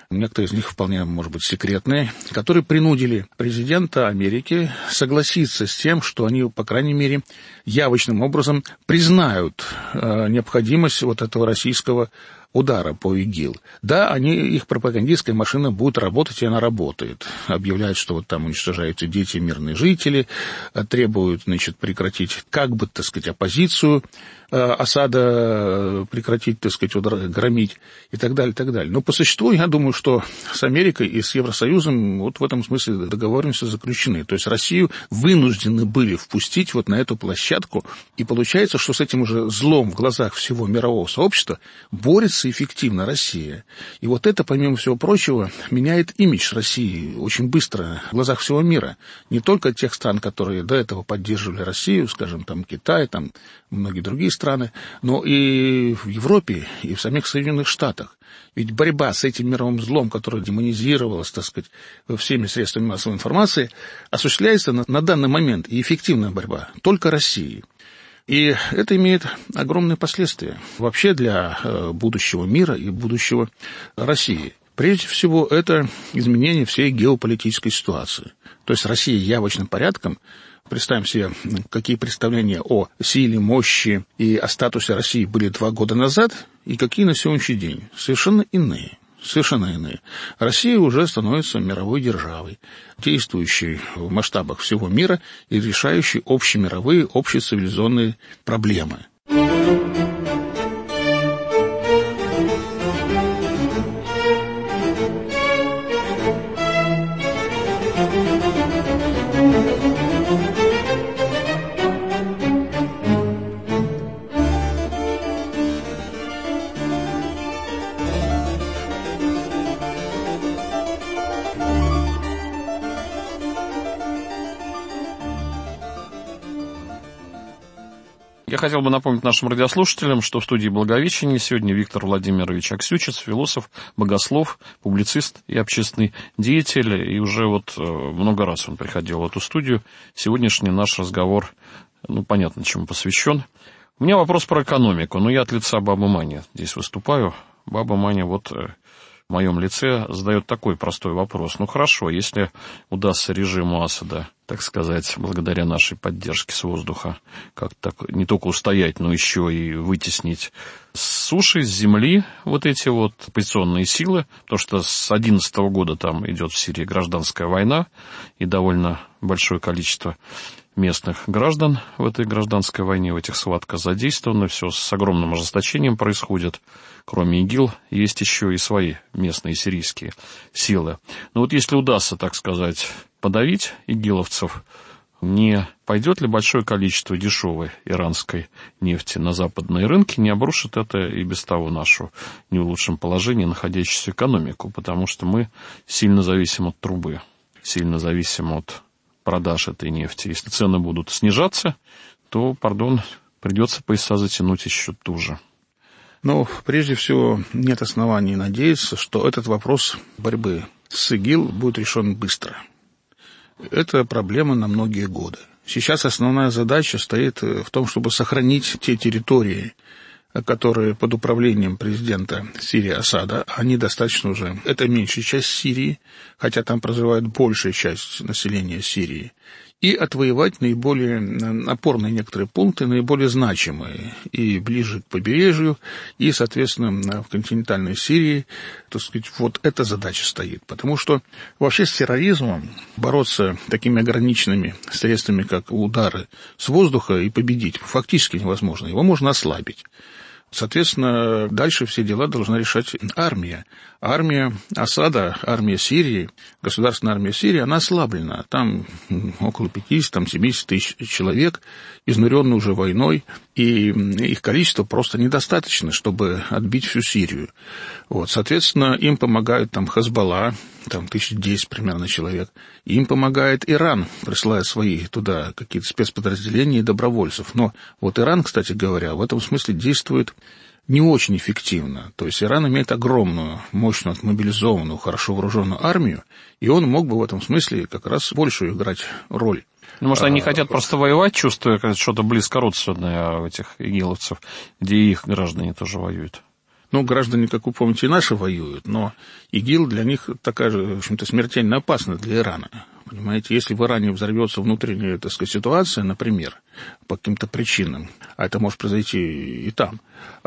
некоторые из них вполне, может быть, секретные, которые принудили президента Америки согласиться с тем, что они, по крайней мере, явочным образом признают э, необходимость вот этого российского удара по ИГИЛ. Да, они, их пропагандистская машина будет работать, и она работает. Объявляют, что вот там уничтожаются дети, мирные жители, требуют, значит, прекратить, как бы, так сказать, оппозицию э, Асада, прекратить, так сказать, удар, громить и так далее, и так далее. Но по существу, я думаю, что с Америкой и с Евросоюзом вот в этом смысле договоренности заключены. То есть Россию вынуждены были впустить вот на эту площадку, и получается, что с этим уже злом в глазах всего мирового сообщества борется эффективно Россия. И вот это, помимо всего прочего, меняет имидж России очень быстро в глазах всего мира. Не только тех стран, которые до этого поддерживали Россию, скажем, там Китай, там многие другие страны, но и в Европе, и в самих Соединенных Штатах. Ведь борьба с этим мировым злом, которое демонизировалось, так сказать, всеми средствами массовой информации, осуществляется на, на данный момент, и эффективная борьба только Россией. И это имеет огромные последствия вообще для будущего мира и будущего России. Прежде всего, это изменение всей геополитической ситуации. То есть Россия явочным порядком, представим себе, какие представления о силе, мощи и о статусе России были два года назад, и какие на сегодняшний день. Совершенно иные. Совершенно иные. Россия уже становится мировой державой, действующей в масштабах всего мира и решающей общемировые, общецивилизационные проблемы. Я хотел бы напомнить нашим радиослушателям, что в студии Благовещения сегодня Виктор Владимирович Аксючец, философ, богослов, публицист и общественный деятель. И уже вот много раз он приходил в эту студию. Сегодняшний наш разговор, ну, понятно, чему посвящен. У меня вопрос про экономику. Ну, я от лица Бабы Мани здесь выступаю. Баба Маня вот в моем лице задает такой простой вопрос. Ну, хорошо, если удастся режиму Асада, так сказать, благодаря нашей поддержке с воздуха, как-то не только устоять, но еще и вытеснить с суши, с земли вот эти вот оппозиционные силы, потому что с две тысячи одиннадцатого года там идет в Сирии гражданская война, и довольно большое количество местных граждан в этой гражданской войне, в этих схватках задействованы, все с огромным ожесточением происходит. Кроме ИГИЛ, есть еще и свои местные сирийские силы. Но вот если удастся, так сказать, подавить игиловцев, не пойдет ли большое количество дешевой иранской нефти на западные рынки, не обрушит это и без того нашу не в лучшем положении находящуюся экономику, потому что мы сильно зависим от трубы, сильно зависим от продаж этой нефти. Если цены будут снижаться, то, пардон, придется пояса затянуть еще туже. Но прежде всего нет оснований надеяться, что этот вопрос борьбы с ИГИЛ будет решен быстро. Это проблема на многие годы. Сейчас основная задача стоит в том, чтобы сохранить те территории, которые под управлением президента Сирии Асада, они достаточно уже, это меньшая часть Сирии, хотя там проживает большая часть населения Сирии, и отвоевать наиболее опорные некоторые пункты, наиболее значимые, и ближе к побережью, и, соответственно, в континентальной Сирии, так сказать, вот эта задача стоит. Потому что вообще с терроризмом бороться такими ограниченными средствами, как удары с воздуха, и победить фактически невозможно. Его можно ослабить. Соответственно, дальше все дела должна решать армия. Армия Асада, армия Сирии, государственная армия Сирии, она ослаблена. Там около пятьдесят-семьдесят тысяч человек, изнуренные уже войной, и их количество просто недостаточно, чтобы отбить всю Сирию. Вот, соответственно, им помогают там Хезболла, там тысяча десять примерно человек. Им помогает Иран, присылая свои туда какие-то спецподразделения и добровольцев. Но вот Иран, кстати говоря, в этом смысле действует не очень эффективно. То есть Иран имеет огромную, мощную, отмобилизованную, хорошо вооруженную армию, и он мог бы в этом смысле как раз большую играть роль. Ну, может, они а, хотят просто воевать, чувствуя что-то близко родственное у этих игиловцев, где их граждане тоже воюют. Ну, граждане, как вы помните, и наши воюют, но ИГИЛ для них такая же, в общем-то, смертельно опасна для Ирана. Понимаете, если в Иране взорвется внутренняя, так сказать, ситуация, например, по каким-то причинам, а это может произойти и там,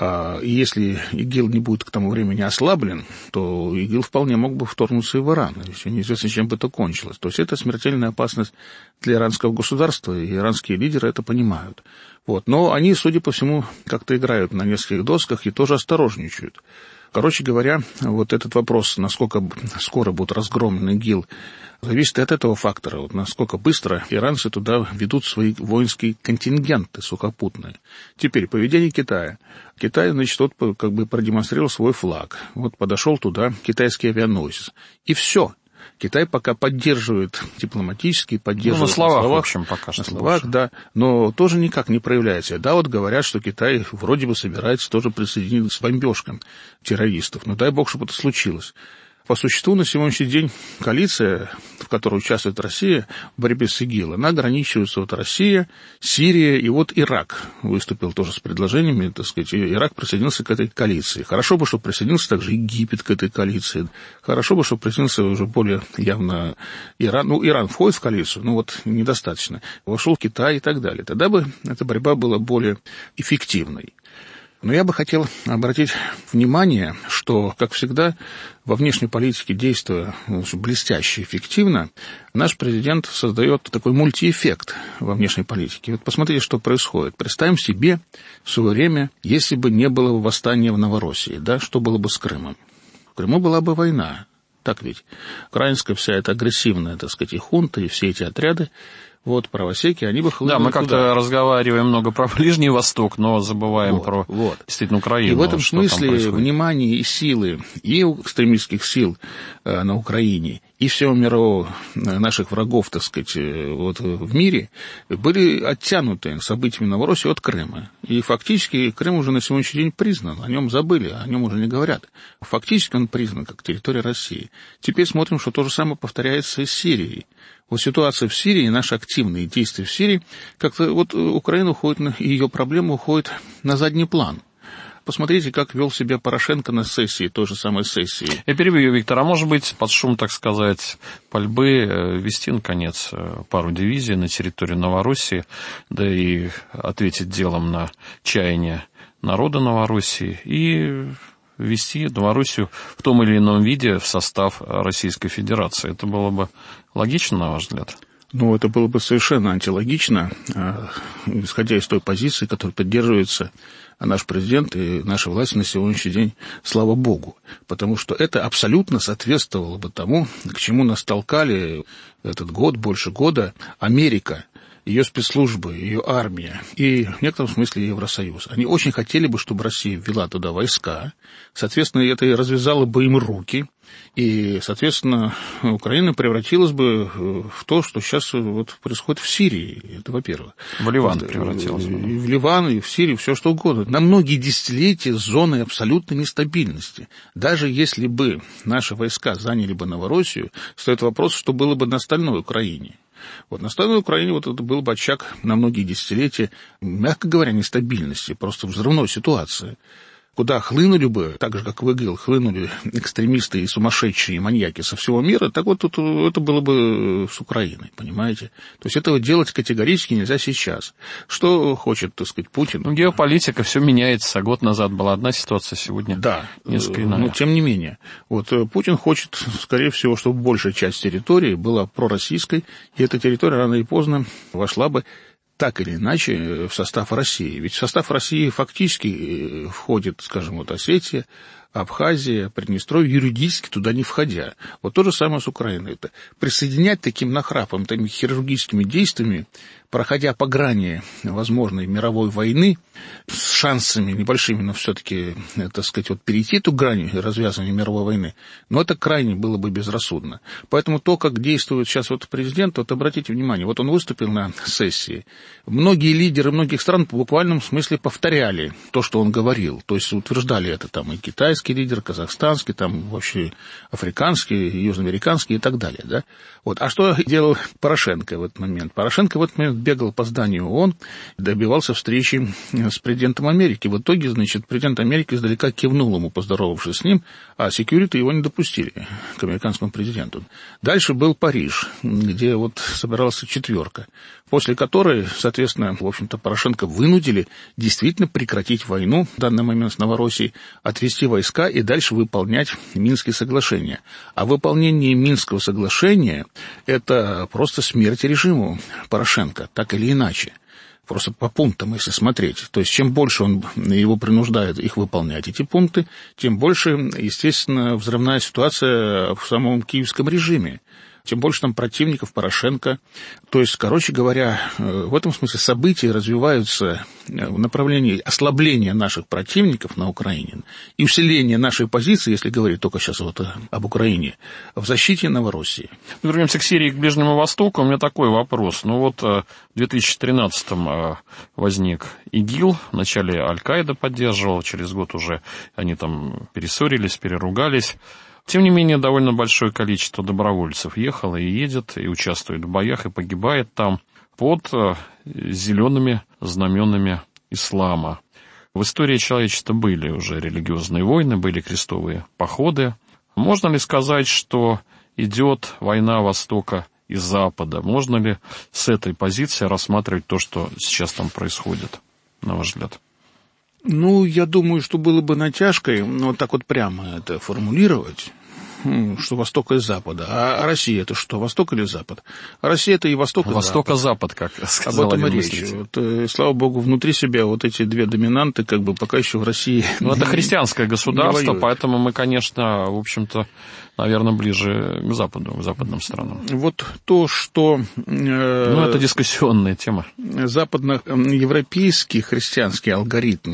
и если ИГИЛ не будет к тому времени ослаблен, то ИГИЛ вполне мог бы вторгнуться и в Иран. Еще неизвестно, чем бы это кончилось. То есть это смертельная опасность для иранского государства, и иранские лидеры это понимают. Вот. Но они, судя по всему, как-то играют на нескольких досках и тоже осторожничают. Короче говоря, вот этот вопрос, насколько скоро будет разгромлен ИГИЛ, зависит от этого фактора, вот насколько быстро иранцы туда ведут свои воинские контингенты сухопутные. Теперь, поведение Китая. Китай, значит, вот как бы продемонстрировал свой флаг. Вот подошел туда китайский авианосец. И все. Китай пока поддерживает дипломатически, поддерживает... Ну, на словах, на словах, в общем, пока что. На словах, больше. Да, но тоже никак не проявляется. Да, вот говорят, что Китай вроде бы собирается тоже присоединиться к бомбежкам террористов. Но дай бог, чтобы это случилось. По существу, на сегодняшний день коалиция, в которой участвует Россия в борьбе с ИГИЛ, она ограничивается вот Россия, Сирия и вот Ирак выступил тоже с предложениями, так сказать, Ирак присоединился к этой коалиции. Хорошо бы, чтобы присоединился также Египет к этой коалиции. Хорошо бы, чтобы присоединился уже более явно Иран. Ну, Иран входит в коалицию, но вот недостаточно. Вошел Китай и так далее. Тогда бы эта борьба была более эффективной. Но я бы хотел обратить внимание, что, как всегда, во внешней политике, действуя блестяще, эффективно, наш президент создает такой мультиэффект во внешней политике. Вот посмотрите, что происходит. Представим себе в свое время, если бы не было восстания в Новороссии, да, что было бы с Крымом? В Крыму была бы война. Так ведь? Украинская вся эта агрессивная, так сказать, и хунта, и все эти отряды, вот, правосеки, они бы хлынули. Да, мы как-то туда. Разговариваем много про Ближний Восток, но забываем вот, про вот. действительно Украину. И в этом смысле внимание и силы и экстремистских сил э, на Украине, и всего мирового наших врагов, так сказать, вот, в мире, были оттянуты событиями Новороссии от Крыма. И фактически Крым уже на сегодняшний день признан, о нем забыли, о нем уже не говорят. Фактически он признан как территория России. Теперь смотрим, что то же самое повторяется и с Сирией. Вот ситуация в Сирии, наши активные действия в Сирии, как-то вот Украина уходит, и ее проблема уходит на задний план. Посмотрите, как вел себя Порошенко на сессии, той же самой сессии. Я перебью, Виктор, а может быть, под шум, так сказать, пальбы ввести, наконец, пару дивизий на территорию Новороссии, да и ответить делом на чаяние народа Новороссии и ввести Новороссию в том или ином виде в состав Российской Федерации. Это было бы логично, на ваш взгляд? Ну, это было бы совершенно антилогично, исходя из той позиции, которая поддерживается наш президент и наша власть на сегодняшний день, слава богу. Потому что это абсолютно соответствовало бы тому, к чему нас толкали этот год, больше года, Америка, ее спецслужбы, ее армия и в некотором смысле Евросоюз. Они очень хотели бы, чтобы Россия ввела туда войска, соответственно, это и развязало бы им руки, и, соответственно, Украина превратилась бы в то, что сейчас вот происходит в Сирии, это во-первых. В Ливан превратилась бы. И в Ливан, и в Сирию, все что угодно. На многие десятилетия зоны абсолютной нестабильности. Даже если бы наши войска заняли бы Новороссию, стоит вопрос, что было бы на остальной Украине. Вот на остальной Украине вот это был бы очаг на многие десятилетия, мягко говоря, нестабильности, просто взрывной ситуации, куда хлынули бы, так же, как в ИГИЛ, хлынули экстремисты и сумасшедшие, и маньяки со всего мира, так вот это, это было бы с Украиной, понимаете? То есть этого делать категорически нельзя сейчас. Что хочет, так сказать, Путин? Ну, геополитика, все меняется. Год назад была одна ситуация, сегодня да, несколько иная. Но тем не менее. Вот Путин хочет, скорее всего, чтобы большая часть территории была пророссийской, и эта территория рано или поздно вошла бы так или иначе в состав России. Ведь в состав России фактически входит, скажем, вот Осетия, Абхазия, Приднестровье, юридически туда не входя. Вот то же самое с Украиной. Это присоединять таким нахрапом, такими хирургическими действиями, проходя по грани возможной мировой войны, с шансами небольшими, но все-таки, так сказать, вот перейти эту грань развязывания мировой войны, но это крайне было бы безрассудно. Поэтому то, как действует сейчас вот президент, вот обратите внимание, вот он выступил на сессии. Многие лидеры многих стран в буквальном смысле повторяли то, что он говорил, то есть утверждали это там и китайцы, китайский лидер, казахстанский, там вообще африканский, южноамериканский и так далее, да. Вот. А что делал Порошенко в этот момент? Порошенко в этот момент бегал по зданию ООН, добивался встречи с президентом Америки. В итоге, значит, президент Америки издалека кивнул ему, поздоровавшись с ним, а секьюрити его не допустили к американскому президенту. Дальше был Париж, где вот собиралась четверка, после которой, соответственно, в общем-то, Порошенко вынудили действительно прекратить войну в данный момент с Новороссией, отвести войска и дальше выполнять Минские соглашения. А выполнение Минского соглашения – это просто смерть режиму Порошенко, так или иначе. Просто по пунктам, если смотреть. То есть, чем больше он его принуждает их выполнять, эти пункты, тем больше, естественно, взрывная ситуация в самом киевском режиме. Тем больше там противников Порошенко. То есть, короче говоря, в этом смысле события развиваются в направлении ослабления наших противников на Украине и усиления нашей позиции, если говорить только сейчас вот об Украине, в защите Новороссии. Вернемся к Сирии и к Ближнему Востоку. У меня такой вопрос. Ну вот в две тысячи тринадцатом возник ИГИЛ, вначале Аль-Каида поддерживал, через год уже они там перессорились, переругались. Тем не менее, довольно большое количество добровольцев ехало и едет, и участвует в боях, и погибает там под зелеными знаменами ислама. В истории человечества были уже религиозные войны, были крестовые походы. Можно ли сказать, что идет война Востока и Запада? Можно ли с этой позиции рассматривать то, что сейчас там происходит, на ваш взгляд? Ну, я думаю, что было бы натяжкой, ну, вот так вот прямо это формулировать, что Востока и Запада. А Россия — это что, Восток или Запад? А Россия — это и Восток, и Восток, Запад. Восток, Запад, как сказал об этом один речь. Вот, слава богу, внутри себя вот эти две доминанты, как бы, пока еще в России... Ну, это христианское государство, поэтому мы, конечно, в общем-то, наверное, ближе к Западу, к западным странам. Вот то, что... Э, ну, это дискуссионная тема. Западноевропейский христианский алгоритм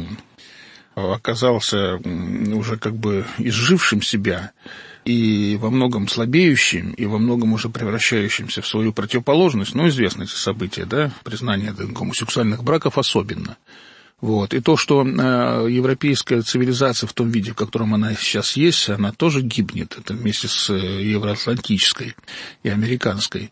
оказался уже как бы изжившим себя и во многом слабеющим, и во многом уже превращающимся в свою противоположность. Ну, известны эти события, да, признание гомосексуальных браков особенно. Вот. И то, что э, европейская цивилизация в том виде, в котором она сейчас есть, она тоже гибнет, это вместе с евроатлантической и американской.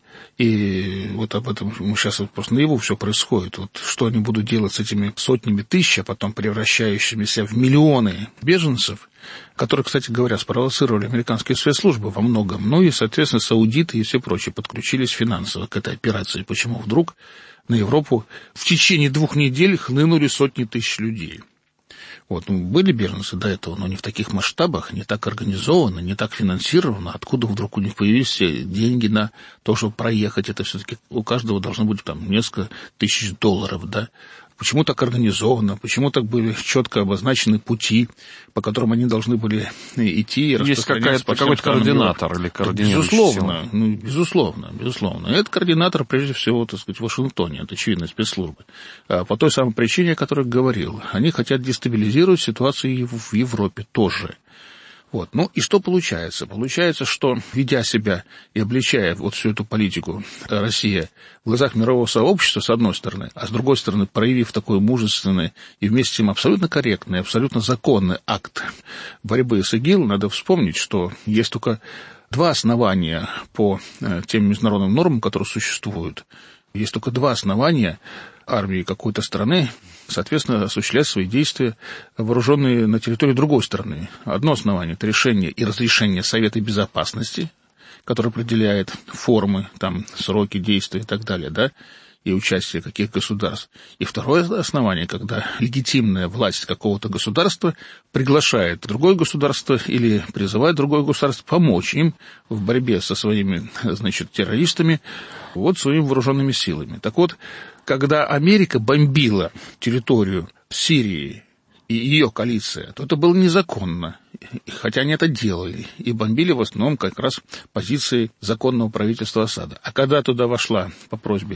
И вот об этом мы сейчас вот просто наяву все происходит. Вот что они будут делать с этими сотнями тысяч, а потом превращающимися в миллионы беженцев, которые, кстати говоря, спровоцировали американские спецслужбы во многом. Ну и, соответственно, саудиты и все прочие подключились финансово к этой операции. Почему вдруг на Европу в течение двух недель хлынули сотни тысяч людей? Вот, ну, были беженцы до этого, но не в таких масштабах, не так организованно, не так финансировано. Откуда вдруг у них появились деньги на то, чтобы проехать? Это все-таки у каждого должно быть там несколько тысяч долларов, да? Почему так организовано, почему так были четко обозначены пути, по которым они должны были идти и распространяться по всем какой-то координатор или координирующий. Безусловно, ну, безусловно, безусловно. Это координатор, прежде всего, так сказать, в Вашингтоне, это очевидно, спецслужбы. По той самой причине, о которой говорил. Они хотят дестабилизировать ситуацию в Европе тоже. Вот. Ну и что получается? Получается, что, ведя себя и обличая вот всю эту политику Россия в глазах мирового сообщества, с одной стороны, а с другой стороны, проявив такой мужественный и вместе с тем абсолютно корректный, абсолютно законный акт борьбы с ИГИЛ, надо вспомнить, что есть только два основания по тем международным нормам, которые существуют. Есть только два основания армии какой-то страны, соответственно, осуществлять свои действия, вооруженные на территории другой страны. Одно основание – это решение и разрешение Совета Безопасности, которое определяет формы, там, сроки действия и так далее, да, и участие каких государств. И второе основание, когда легитимная власть какого-то государства приглашает другое государство или призывает другое государство помочь им в борьбе со своими, значит, террористами, вот своими вооруженными силами. Так вот, когда Америка бомбила территорию Сирии и ее коалиция, то это было незаконно, хотя они это делали, и бомбили в основном как раз позиции законного правительства Асада. А когда туда вошла по просьбе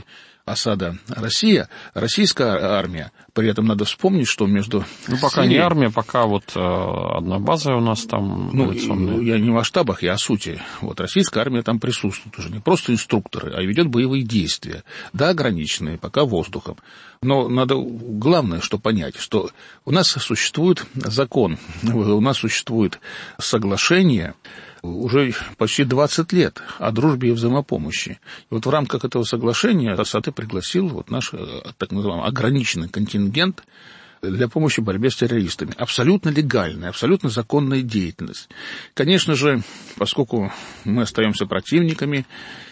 Асада Россия, российская армия. При этом надо вспомнить, что между... Ну, пока Сирией... не армия, пока вот э, одна база у нас там... Ну, я не в масштабах, я о сути. Вот российская армия там присутствует уже. Не просто инструкторы, а ведет боевые действия. Да, ограниченные, пока воздухом. Но надо главное, что понять, что у нас существует закон, у нас существует соглашение уже почти двадцать лет о дружбе и взаимопомощи. И вот в рамках этого соглашения Асад пригласил вот наш так называемый ограниченный контингент для помощи в борьбе с террористами. Абсолютно легальная, абсолютно законная деятельность. Конечно же, поскольку мы остаемся противниками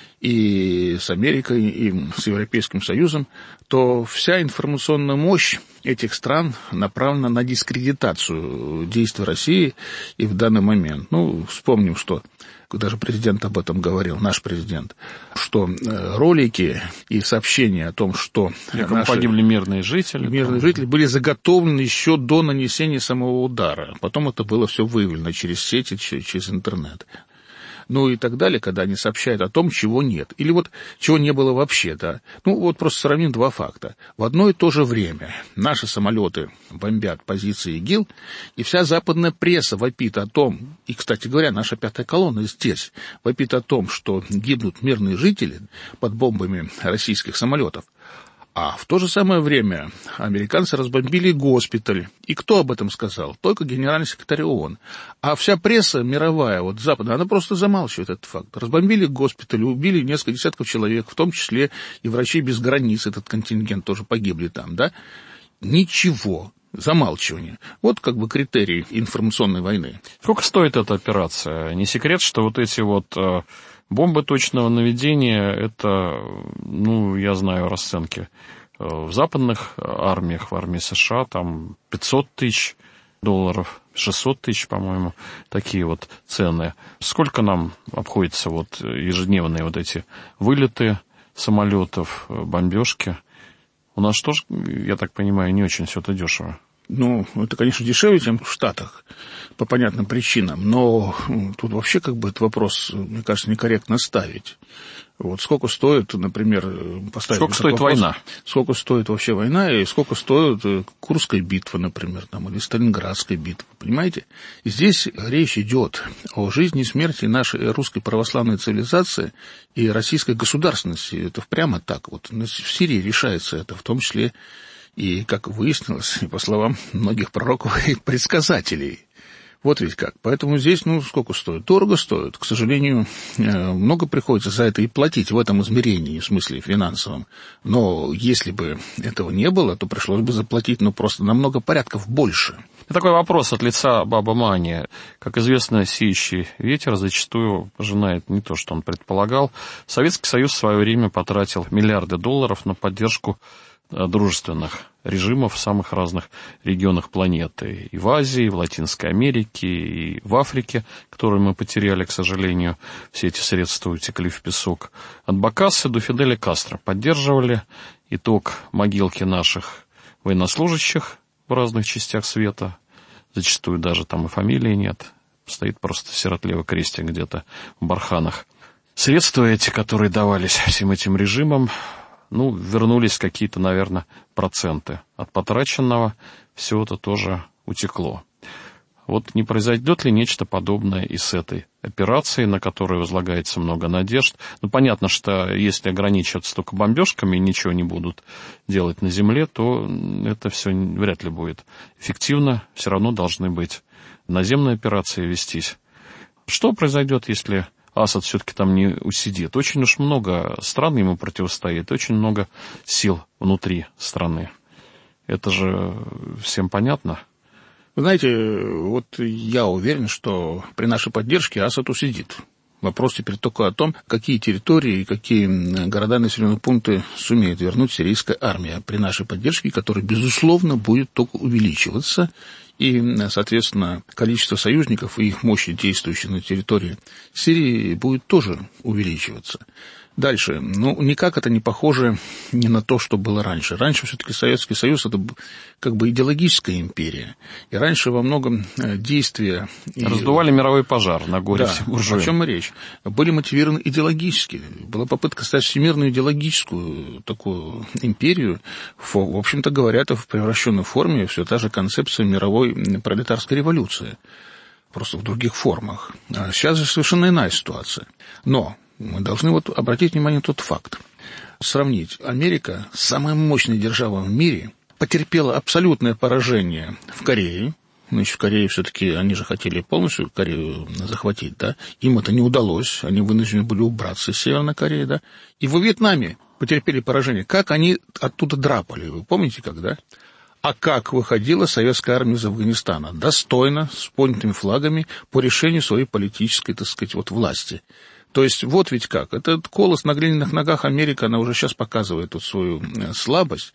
и с Америкой, и с Европейским Союзом, то вся информационная мощь этих стран направлена на дискредитацию действий России и в данный момент. Ну, вспомним, что даже президент об этом говорил, наш президент, что ролики и сообщения о том, что наши погибли мирные жители, мирные жители были заготовлены еще до нанесения самого удара. Потом это было все выявлено через сети, через интернет. Ну и так далее, когда они сообщают о том, чего нет. Или вот чего не было вообще, да. Ну вот просто сравним два факта. В одно и то же время наши самолеты бомбят позиции ИГИЛ, и вся западная пресса вопит о том, и, кстати говоря, наша пятая колонна здесь вопит о том, что гибнут мирные жители под бомбами российских самолетов. А в то же самое время американцы разбомбили госпиталь. И кто об этом сказал? Только генеральный секретарь ООН. А вся пресса мировая, вот западная, она просто замалчивает этот факт. Разбомбили госпиталь, убили несколько десятков человек, в том числе и врачи без границ, этот контингент тоже погибли там, да? Ничего. Замалчивание. Вот как бы критерий информационной войны. Сколько стоит эта операция? Не секрет, что вот эти вот... Бомбы точного наведения, это, ну, я знаю расценки. В западных армиях, в армии США, там пятьсот тысяч долларов, шестьсот тысяч, по-моему, такие вот цены. Сколько нам обходятся вот ежедневные вот эти вылеты самолетов, бомбежки? У нас тоже, я так понимаю, не очень все это дешево. Ну, это, конечно, дешевле, чем в Штатах, по понятным причинам, но тут вообще как бы этот вопрос, мне кажется, некорректно ставить. Вот сколько стоит, например, поставить... Сколько стоит вопрос, война? Сколько стоит вообще война, и сколько стоит Курская битва, например, там, или Сталинградская битва, понимаете? И здесь речь идет о жизни и смерти нашей русской православной цивилизации и российской государственности. Это прямо так. Вот в Сирии решается это, в том числе... И, как выяснилось, по словам многих пророков и предсказателей. Вот ведь как. Поэтому здесь, ну, сколько стоит? Дорого стоит. К сожалению, много приходится за это и платить в этом измерении, в смысле финансовом. Но если бы этого не было, то пришлось бы заплатить, ну, просто на много порядков больше. Такой вопрос от лица Баба Мани. Как известно, сеющий ветер зачастую пожинает не то, что он предполагал. Советский Союз в свое время потратил миллиарды долларов на поддержку дружественных режимов в самых разных регионах планеты. И в Азии, и в Латинской Америке, и в Африке, которую мы потеряли, к сожалению. Все эти средства утекли в песок. От Бокассы до Фиделя Кастро поддерживали. Итог могилки наших военнослужащих в разных частях света. Зачастую даже там и фамилии нет. Стоит просто сиротливый крестик где-то в барханах. Средства эти, которые давались всем этим режимам, ну, вернулись какие-то, наверное, проценты от потраченного, все это тоже утекло. Вот не произойдет ли нечто подобное и с этой операцией, на которую возлагается много надежд? Ну, понятно, что если ограничиваться только бомбежками и ничего не будут делать на земле, то это все вряд ли будет эффективно. Все равно должны быть наземные операции вестись. Что произойдет, если Асад все-таки там не усидит? Очень уж много стран ему противостоит, очень много сил внутри страны. Это же всем понятно. Вы знаете, вот я уверен, что при нашей поддержке Асад усидит. Вопрос теперь только о том, какие территории и какие города, населенные пункты сумеет вернуть сирийская армия при нашей поддержке, которая, безусловно, будет только увеличиваться. И, соответственно, количество союзников и их мощи, действующих на территории Сирии, будет тоже увеличиваться. Дальше. Ну, никак это не похоже ни на то, что было раньше. Раньше все-таки Советский Союз – это как бы идеологическая империя. И раньше во многом действия... Раздували и... мировой пожар на горе да, всех буржуев. О чем и речь. Были мотивированы идеологически. Была попытка создать всемирную идеологическую такую империю. В общем-то говоря, это в превращенной форме все та же концепция мировой пролетарской революции. Просто в других формах. А сейчас же совершенно иная ситуация. Но... мы должны вот обратить внимание на тот факт. Сравнить. Америка, самая мощная держава в мире, потерпела абсолютное поражение в Корее. Значит, в Корее все-таки они же хотели полностью Корею захватить, да? Им это не удалось. Они вынуждены были убраться из Северной Кореи, да? И во Вьетнаме потерпели поражение. Как они оттуда драпали? Вы помните, когда? А как выходила советская армия из Афганистана? Достойно, с поднятыми флагами, по решению своей политической, так сказать, вот власти. То есть, вот ведь как. Этот колос на глиняных ногах Америка, она уже сейчас показывает вот свою слабость.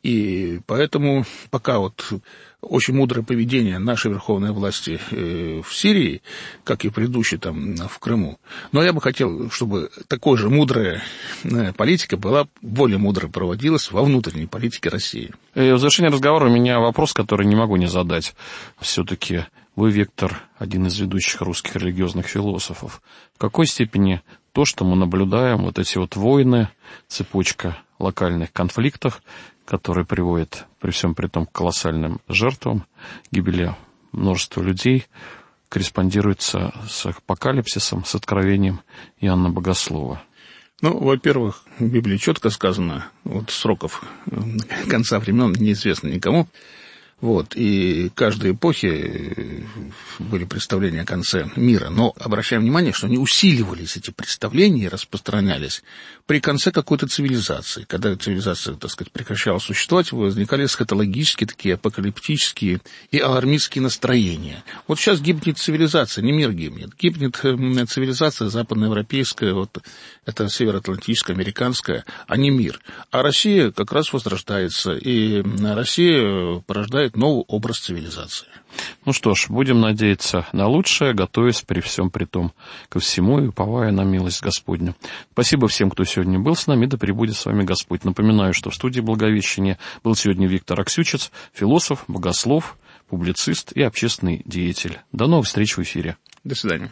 И поэтому пока вот очень мудрое поведение нашей верховной власти в Сирии, как и предыдущей там в Крыму. Но я бы хотел, чтобы такой же мудрая политика была, более мудро проводилась во внутренней политике России. И в завершении разговора у меня вопрос, который не могу не задать. Все-таки вы, Виктор, один из ведущих русских религиозных философов. В какой степени то, что мы наблюдаем, вот эти вот войны, цепочка локальных конфликтов, которые приводят при всем при том к колоссальным жертвам, гибели множества людей, корреспондируется с апокалипсисом, с откровением Иоанна Богослова? Ну, во-первых, в Библии четко сказано, вот сроков конца времен неизвестно никому. Вот, и каждой эпохи были представления о конце мира. Но обращаем внимание, что они усиливались, эти представления, и распространялись при конце какой-то цивилизации. Когда цивилизация, так сказать, прекращала существовать, возникали эсхатологические, такие апокалиптические и алармистские настроения. Вот сейчас гибнет цивилизация, не мир гибнет. Гибнет цивилизация западноевропейская, вот, это североатлантическая, американская, а не мир. А Россия как раз возрождается, и Россия порождает новый образ цивилизации. Ну что ж, будем надеяться на лучшее, готовясь при всем при том ко всему и уповая на милость Господню. Спасибо всем, кто сегодня был с нами, да пребудет с вами Господь. Напоминаю, что в студии Благовещения был сегодня Виктор Аксючец, философ, богослов, публицист и общественный деятель. До новых встреч в эфире. До свидания.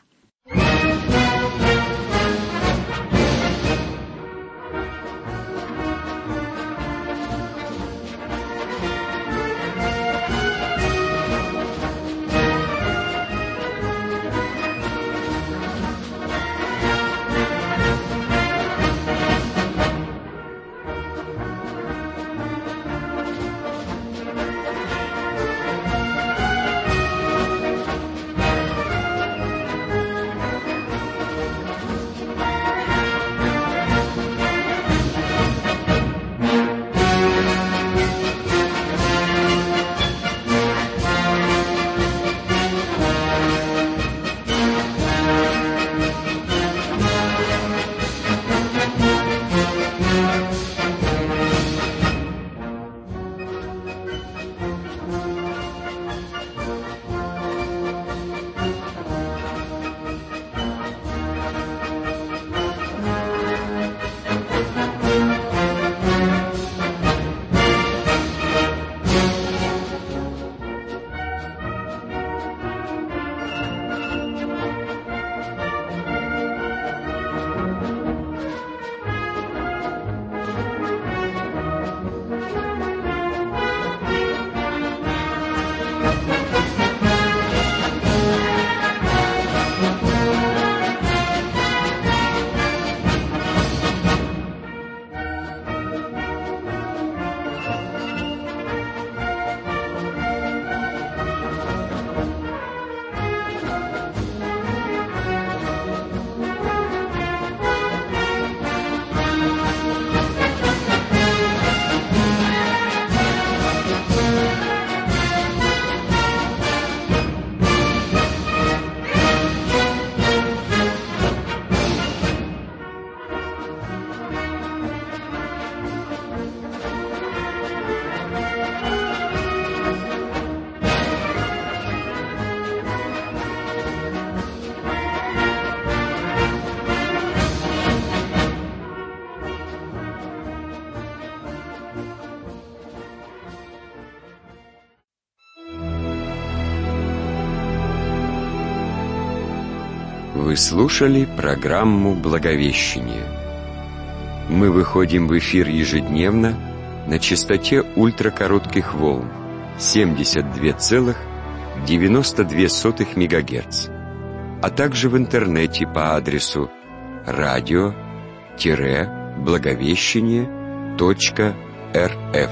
Вы слушали программу «Благовещение». Мы выходим в эфир ежедневно на частоте ультракоротких волн семьдесят два целых девяносто две сотых мегагерц, а также в интернете по адресу радио благовещение точка эр эф.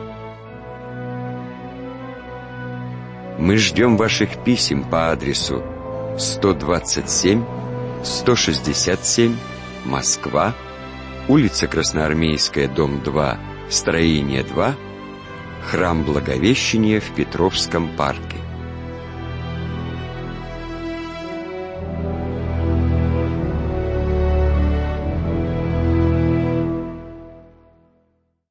Мы ждем ваших писем по адресу сто двадцать семь сто шестьдесят семь, Москва, улица Красноармейская, дом два, строение два, Храм Благовещения в Петровском парке.